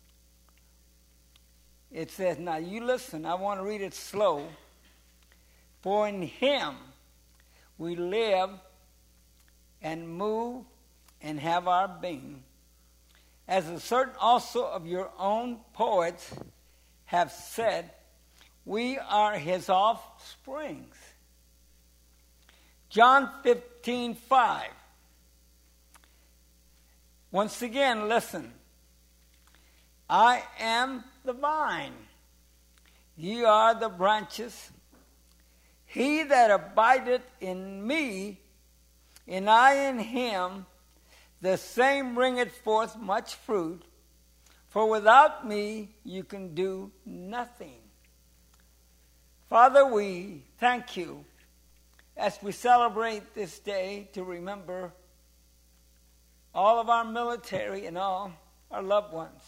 It says, now you listen, I want to read it slow. For in him we live and move and have our being, as a certain also of your own poets have said, we are his offsprings. John fifteen five. Once again, listen. I am the vine. Ye are the branches. He that abideth in me, and I in him, the same bringeth forth much fruit. For without me, you can do nothing. Father, we thank you as we celebrate this day to remember all of our military and all our loved ones.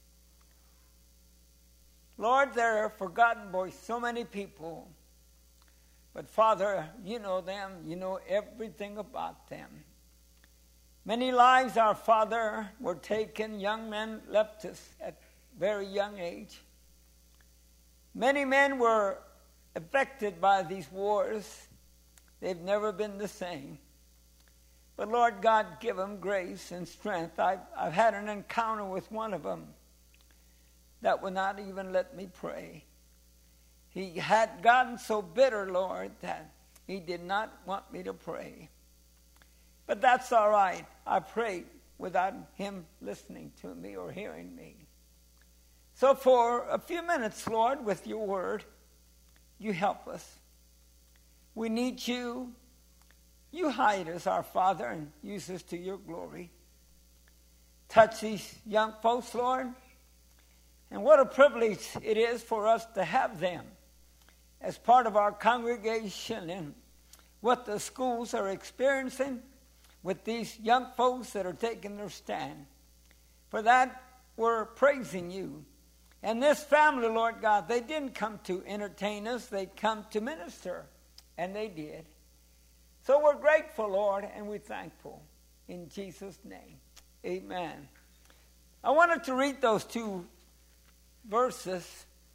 Lord, they're forgotten by so many people. But Father, you know them. You know everything about them. Many lives, our Father, were taken. Young men left us at very young age. Many men were affected by these wars. They've never been the same. But Lord God, give them grace and strength. I've, I've had an encounter with one of them that would not even let me pray. He had gotten so bitter, Lord, that he did not want me to pray. But that's all right. I prayed without him listening to me or hearing me. So for a few minutes, Lord, with your word, you help us. We need you. You hide us, our Father, and use us to your glory. Touch these young folks, Lord. And what a privilege it is for us to have them as part of our congregation and what the schools are experiencing with these young folks that are taking their stand. For that, we're praising you. And this family, Lord God, they didn't come to entertain us. They come to minister. And they did. So we're grateful, Lord, and we're thankful. In Jesus' name, amen. I wanted to read those two verses.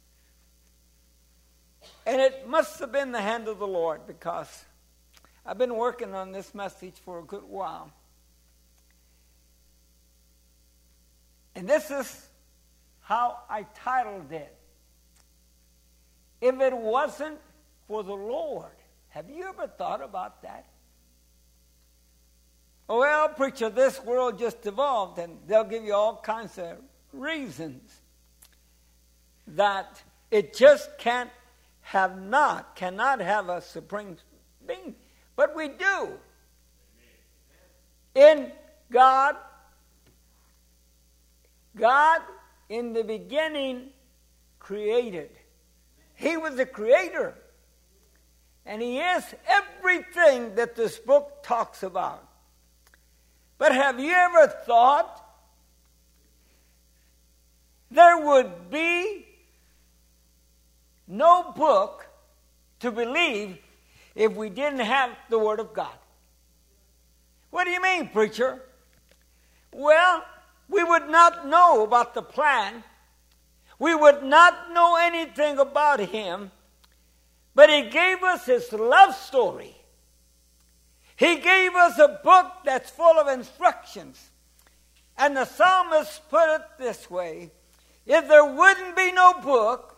And it must have been the hand of the Lord, because I've been working on this message for a good while. And this is how I titled it. If it wasn't for the Lord. Have you ever thought about that? Oh, well, preacher, this world just evolved, and they'll give you all kinds of reasons that it just can't have not, cannot have a supreme being. But we do. In God, God in the beginning created. He was the creator. And he is everything that this book talks about. But have you ever thought there would be no book to believe if we didn't have the Word of God? What do you mean, preacher? Well, we would not know about the plan. We would not know anything about him. But he gave us his love story. He gave us a book that's full of instructions. And the psalmist put it this way: if there wouldn't be no book,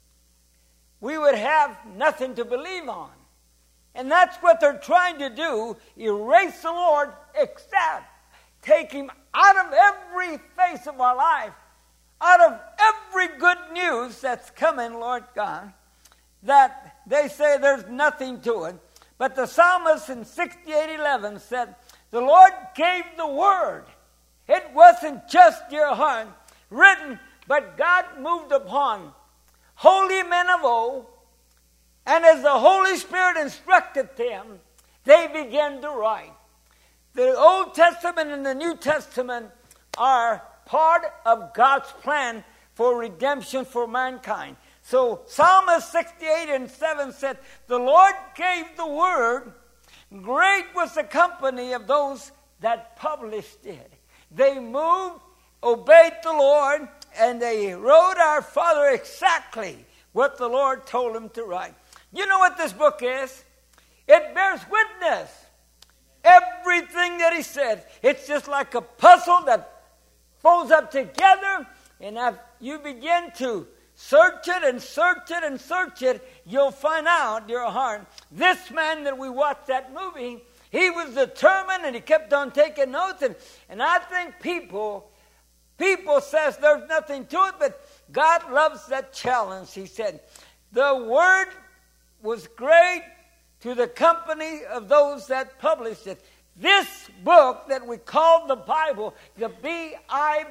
we would have nothing to believe on. And that's what they're trying to do, erase the Lord, except take him out of every face of our life, out of every good news that's coming, Lord God, that they say there's nothing to it. But the psalmist in sixty-eight eleven said, the Lord gave the word. It wasn't just your heart written, but God moved upon holy men of old. And as the Holy Spirit instructed them, they began to write. The Old Testament and the New Testament are part of God's plan for redemption for mankind. So Psalmist sixty-eight and seven said, the Lord gave the word. Great was the company of those that published it. They moved, obeyed the Lord, and they wrote our Father exactly what the Lord told them to write. You know what this book is? It bears witness. Everything that he said. It's just like a puzzle that folds up together, and if you begin to search it and search it and search it, you'll find out your heart. This man that we watched that movie, he was determined and he kept on taking notes. And, and I think people, people says there's nothing to it, but God loves that challenge. He said, the word was great to the company of those that published it. This book that we call the Bible, the B I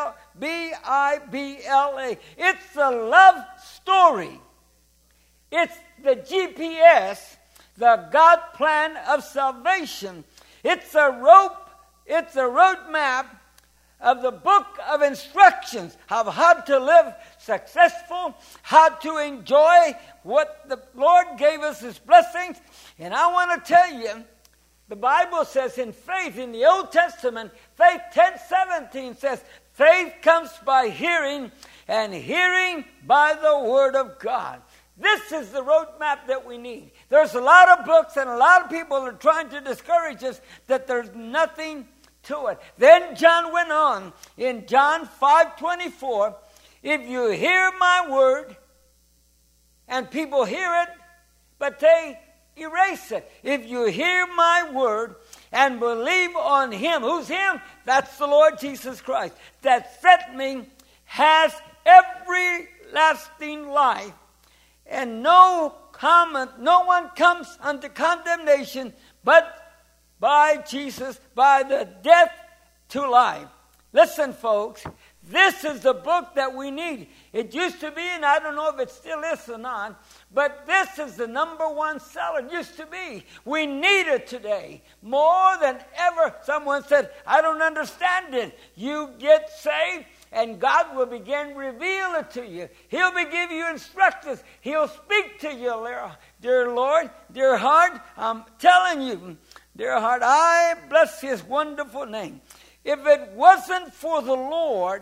B L A, it's a love story. It's the G P S, the God plan of salvation. It's a rope, it's a roadmap of the book of instructions of how to live successful, how to enjoy what the Lord gave us as blessings. And I want to tell you, the Bible says in faith, in the Old Testament, faith ten seventeen says, faith comes by hearing, and hearing by the Word of God. This is the roadmap that we need. There's a lot of books and a lot of people are trying to discourage us that there's nothing to it. Then John went on in John five twenty-four, if you hear my word, and people hear it, but they erase it. If you hear my word and believe on him, who's him? That's the Lord Jesus Christ, that sent me, has everlasting life, and no common, no one comes unto condemnation but by Jesus, by the death to life. Listen, folks, this is the book that we need. It used to be, and I don't know if it still is or not, but this is the number one seller. It used to be. We need it today more than ever. Someone said, I don't understand it. You get saved, and God will begin to reveal it to you. He'll be giving you instructions. He'll speak to you, dear Lord, dear heart. I'm telling you, dear heart, I bless his wonderful name. If it wasn't for the Lord,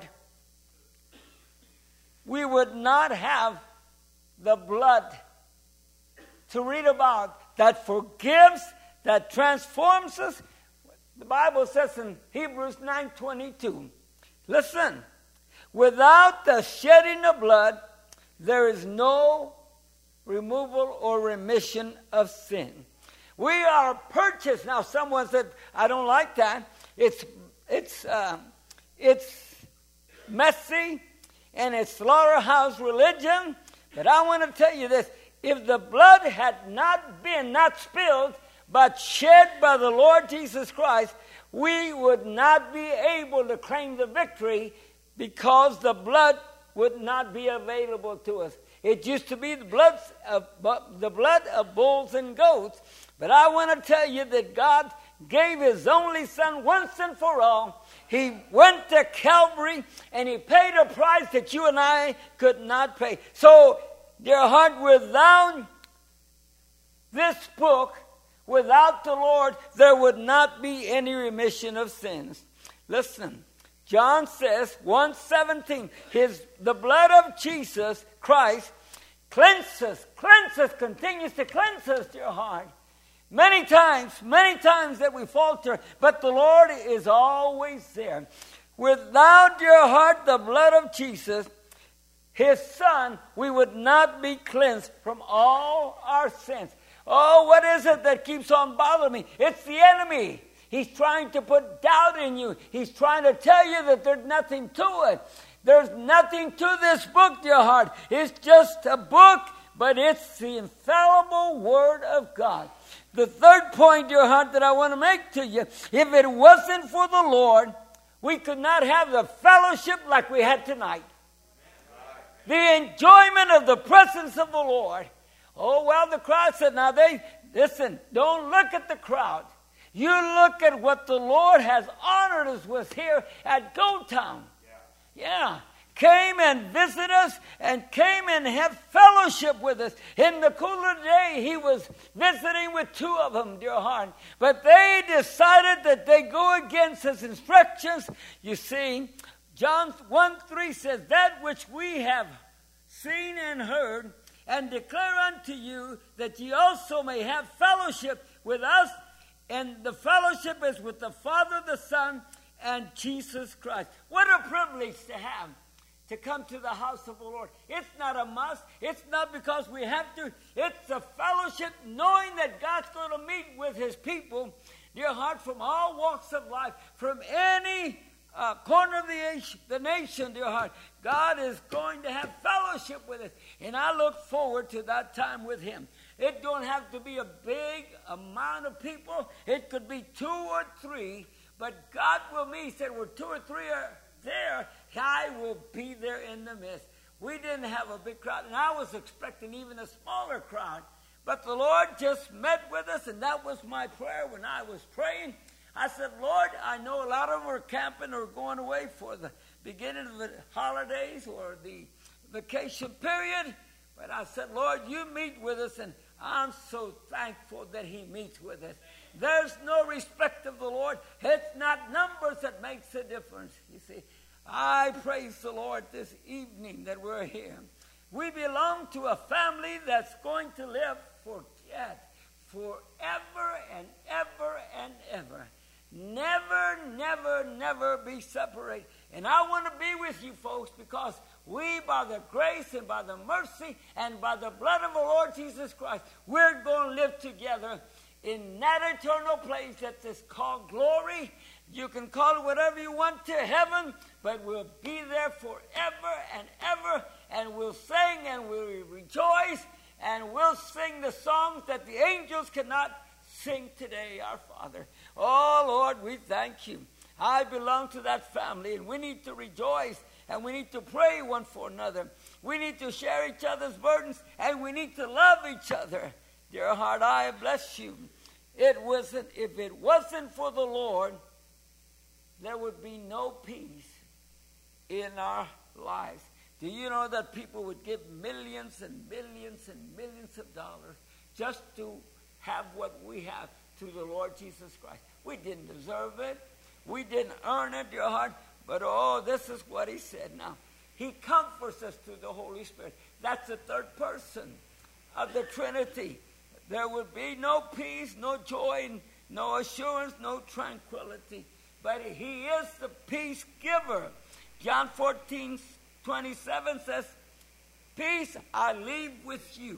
we would not have the blood to read about that forgives, that transforms us. The Bible says in Hebrews nine twenty-two, listen, without the shedding of blood, there is no removal or remission of sin. We are purchased. Now, someone said, I don't like that. It's it's uh, it's messy and it's slaughterhouse religion. But I want to tell you this. If the blood had not been, not spilled, but shed by the Lord Jesus Christ, we would not be able to claim the victory because the blood would not be available to us. It used to be the blood of, the blood of bulls and goats. But I want to tell you that God gave his only son once and for all. He went to Calvary and he paid a price that you and I could not pay. So, dear heart, without this book, without the Lord, there would not be any remission of sins. Listen, John says, one seventeen, his the blood of Jesus Christ cleanses, cleanses, continues to cleanse us, dear heart. Many times, many times that we falter, but the Lord is always there. Without your heart, the blood of Jesus, his son, we would not be cleansed from all our sins. Oh, what is it that keeps on bothering me? It's the enemy. He's trying to put doubt in you. He's trying to tell you that there's nothing to it. There's nothing to this book, dear heart. It's just a book, but it's the infallible Word of God. The third point, dear heart, that I want to make to you, if it wasn't for the Lord, we could not have the fellowship like we had tonight. The enjoyment of the presence of the Lord. Oh, well, the crowd said, now they, listen, don't look at the crowd. You look at what the Lord has honored us with here at Gold Town. Yeah. yeah. Came and visited us and came and had fellowship with us. In the cool of the day, he was visiting with two of them, dear heart. But they decided that they go against his instructions. You see, John one three says, that which we have seen and heard, and declare unto you that ye also may have fellowship with us. And the fellowship is with the Father, the Son, and Jesus Christ. What a privilege to have, to come to the house of the Lord. It's not a must. It's not because we have to. It's a fellowship knowing that God's going to meet with his people, dear heart, from all walks of life, from any uh, corner of the, the nation, dear heart, God is going to have fellowship with us. And I look forward to that time with him. It don't have to be a big amount of people. It could be two or three. But God will meet. He said, where two or three are there, I will be there in the midst. We didn't have a big crowd, and I was expecting even a smaller crowd. But the Lord just met with us, and that was my prayer when I was praying. I said, Lord, I know a lot of them are camping or going away for the beginning of the holidays or the vacation period. But I said, Lord, you meet with us, and I'm so thankful that he meets with us. There's no respect of the Lord. It's not numbers that makes a difference, you see. I praise the Lord this evening that we're here. We belong to a family that's going to live forget forever and ever and ever. Never, never, never be separated. And I want to be with you folks because we, by the grace and by the mercy and by the blood of the Lord Jesus Christ, we're going to live together in that eternal place that is called glory. You can call it whatever you want to heaven, but we'll be there forever and ever, and we'll sing and we'll rejoice, and we'll sing the songs that the angels cannot sing today, our Father. Oh, Lord, we thank you. I belong to that family, and we need to rejoice, and we need to pray one for another. We need to share each other's burdens, and we need to love each other. Dear heart, I bless you. It wasn't, if it wasn't for the Lord, there would be no peace in our lives. Do you know that people would give millions and millions and millions of dollars just to have what we have through the Lord Jesus Christ? We didn't deserve it. We didn't earn it, dear heart. But oh, this is what he said now. He comforts us through the Holy Spirit. That's the third person of the Trinity. There would be no peace, no joy, no assurance, no tranquility. But he is the peace giver. John fourteen twenty-seven says, peace I leave with you.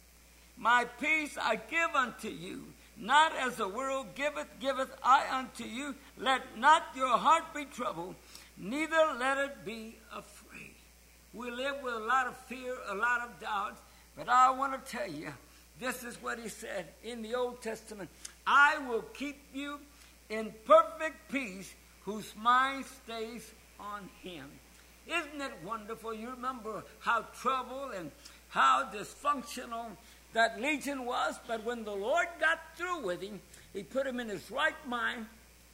My peace I give unto you. Not as the world giveth, giveth I unto you. Let not your heart be troubled, neither let it be afraid. We live with a lot of fear, a lot of doubts. But I want to tell you, this is what he said in the Old Testament. I will keep you in perfect peace whose mind stays on him. Isn't it wonderful? You remember how troubled and how dysfunctional that legion was, but when the Lord got through with him, he put him in his right mind,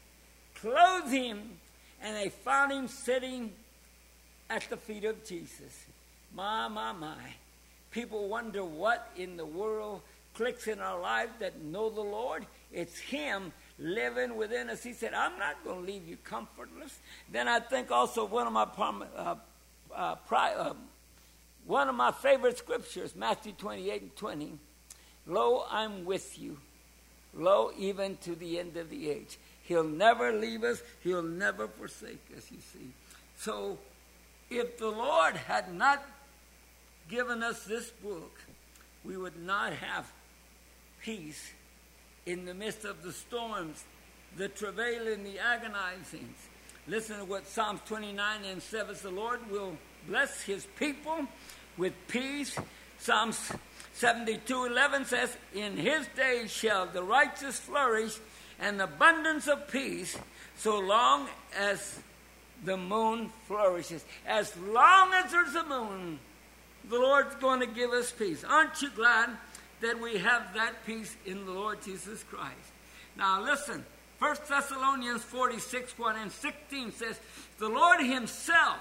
clothed him, and they found him sitting at the feet of Jesus. My, my, my. People wonder what in the world clicks in our life that know the Lord. It's him living within us. He said, I'm not going to leave you comfortless. Then I think also one of my uh, uh, pri- uh, one of my favorite scriptures, Matthew twenty-eight and twenty. Lo, I'm with you. Lo, even to the end of the age. He'll never leave us. He'll never forsake us, you see. So if the Lord had not given us this book, we would not have peace in the midst of the storms, the travail and the agonizings. Listen to what Psalms twenty-nine and seven says. The Lord will bless his people with peace. Psalms seventy-two eleven says, in his days shall the righteous flourish and abundance of peace, so long as the moon flourishes. As long as there's a moon, the Lord's going to give us peace. Aren't you glad that we have that peace in the Lord Jesus Christ? Now listen, First Thessalonians forty-six, one and sixteen says, the Lord himself,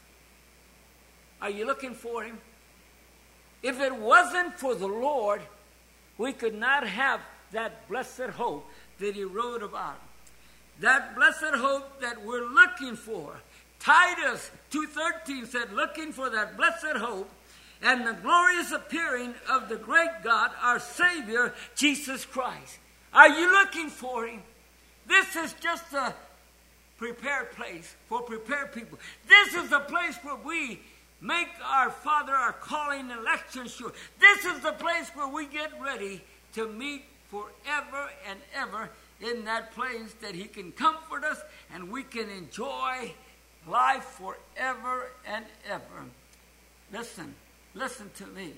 are you looking for him? If it wasn't for the Lord, we could not have that blessed hope that he wrote about. That blessed hope that we're looking for. Titus two thirteen said, looking for that blessed hope and the glorious appearing of the great God, our Savior, Jesus Christ. Are you looking for him? This is just a prepared place for prepared people. This is a place where we make our Father, our calling and election sure. This is the place where we get ready to meet forever and ever in that place that he can comfort us and we can enjoy life forever and ever. Listen, listen to me.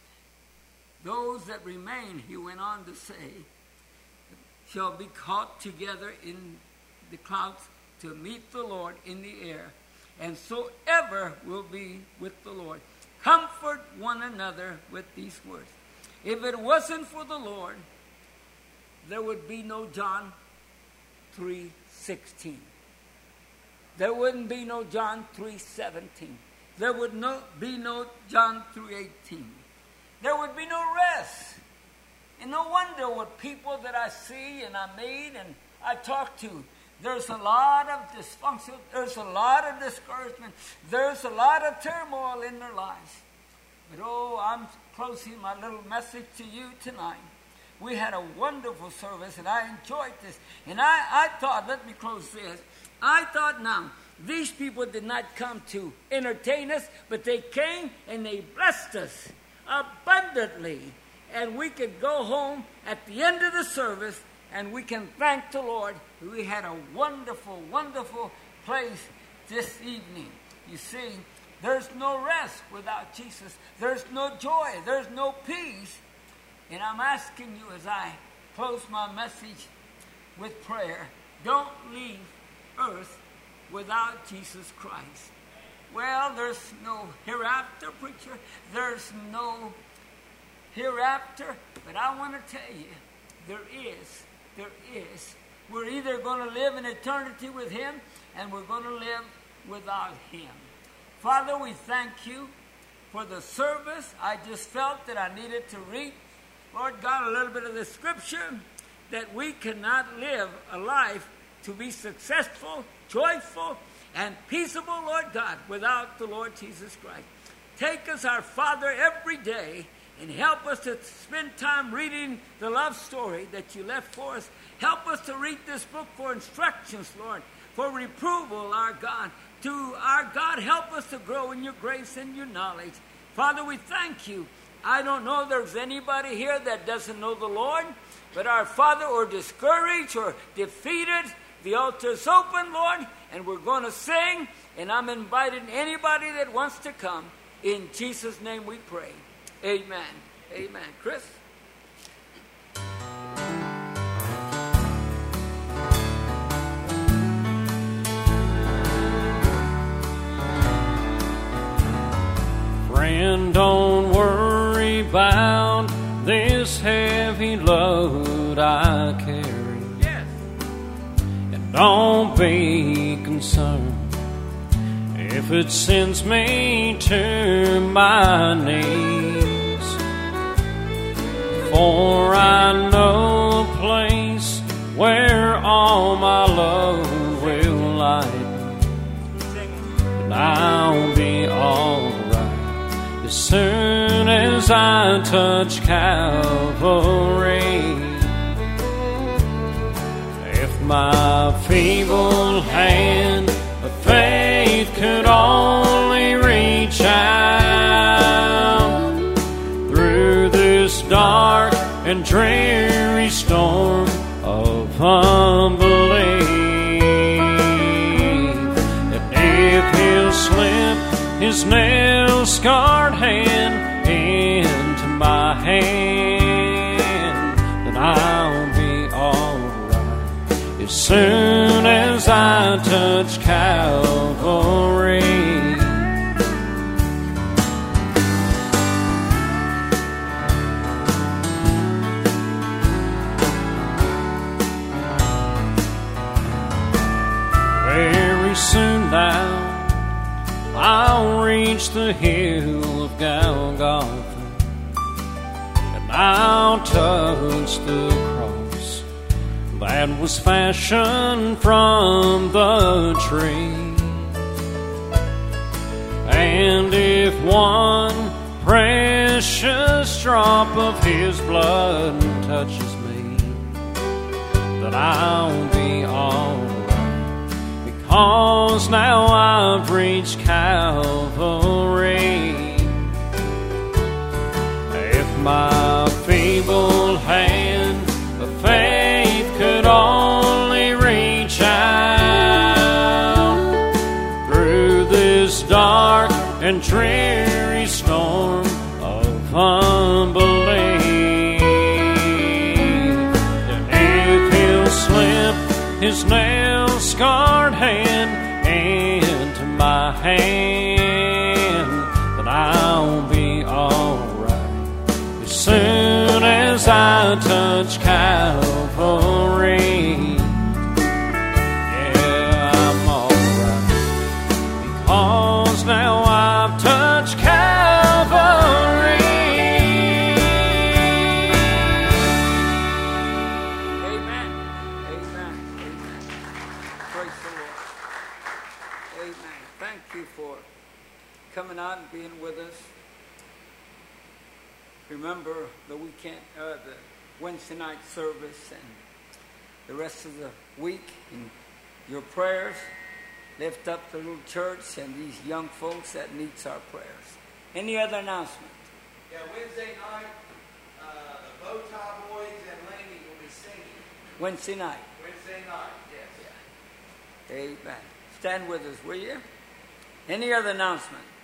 Those that remain, he went on to say, shall be caught together in the clouds to meet the Lord in the air, and so ever will be with the Lord. Comfort one another with these words. If it wasn't for the Lord, there would be no John three sixteen. There wouldn't be no John three seventeen. There would no, be no John three eighteen. There would be no rest. And no wonder what people that I see and I meet and I talk to, there's a lot of dysfunction, there's a lot of discouragement, there's a lot of turmoil in their lives. But oh, I'm closing my little message to you tonight. We had a wonderful service and I enjoyed this. And I, I thought, let me close this. I thought now, these people did not come to entertain us, but they came and they blessed us abundantly. And we could go home at the end of the service and we can thank the Lord. We had a wonderful, wonderful place this evening. You see, there's no rest without Jesus. There's no joy. There's no peace. And I'm asking you as I close my message with prayer, don't leave earth without Jesus Christ. Well, there's no hereafter, preacher. There's no hereafter. But I want to tell you, there is. There is. We're either going to live in eternity with him and we're going to live without him. Father, we thank you for the service. I just felt that I needed to read, Lord God, a little bit of the scripture, that we cannot live a life to be successful, joyful, and peaceable, Lord God, without the Lord Jesus Christ. Take us, our Father, every day and help us to spend time reading the love story that you left for us. Help us to read this book for instructions, Lord, for reproval, our God. To our God, help us to grow in your grace and your knowledge. Father, we thank you. I don't know if there's anybody here that doesn't know the Lord, but our Father, or discouraged or defeated, the altar's open, Lord, and we're going to sing, and I'm inviting anybody that wants to come. In Jesus' name we pray. Amen. Amen. Chris? Friend, don't worry about this heavy load I carry. Yes. And don't be concerned if it sends me to my knees. For I know a place where all my load will lighten, and I'll be alright as soon as I touch Calvary. If my feeble hand of faith could only reach out through this dark and dreary storm of unbelief, and if he'll slip his nail-scarred hand into my hand, then I'll be alright as soon as I touch Calvary. Very soon now I'll reach the hill of Golgotha, and I'll touch the cross that was fashioned from the tree. And if one precious drop of his blood touches me, then I'll be alright, because now I've reached Calvary. If my feeble hand of faith could all his nail-scarred hand into my hand, that I'll be alright as soon as I touch Calvary. Yeah, I'm alright because now I've touched Calvary. Amen. Amen. Amen. Praise the Lord. Amen. Thank you for coming out and being with us. Remember the weekend, uh, the Wednesday night service and the rest of the week in your prayers. Lift up the little church and these young folks that needs our prayers. Any other announcement? Yeah, Wednesday night, uh, the Bowtie Boys and Laney will be singing. Wednesday night. Wednesday night, yes. Amen. Stand with us, will you? Any other announcement?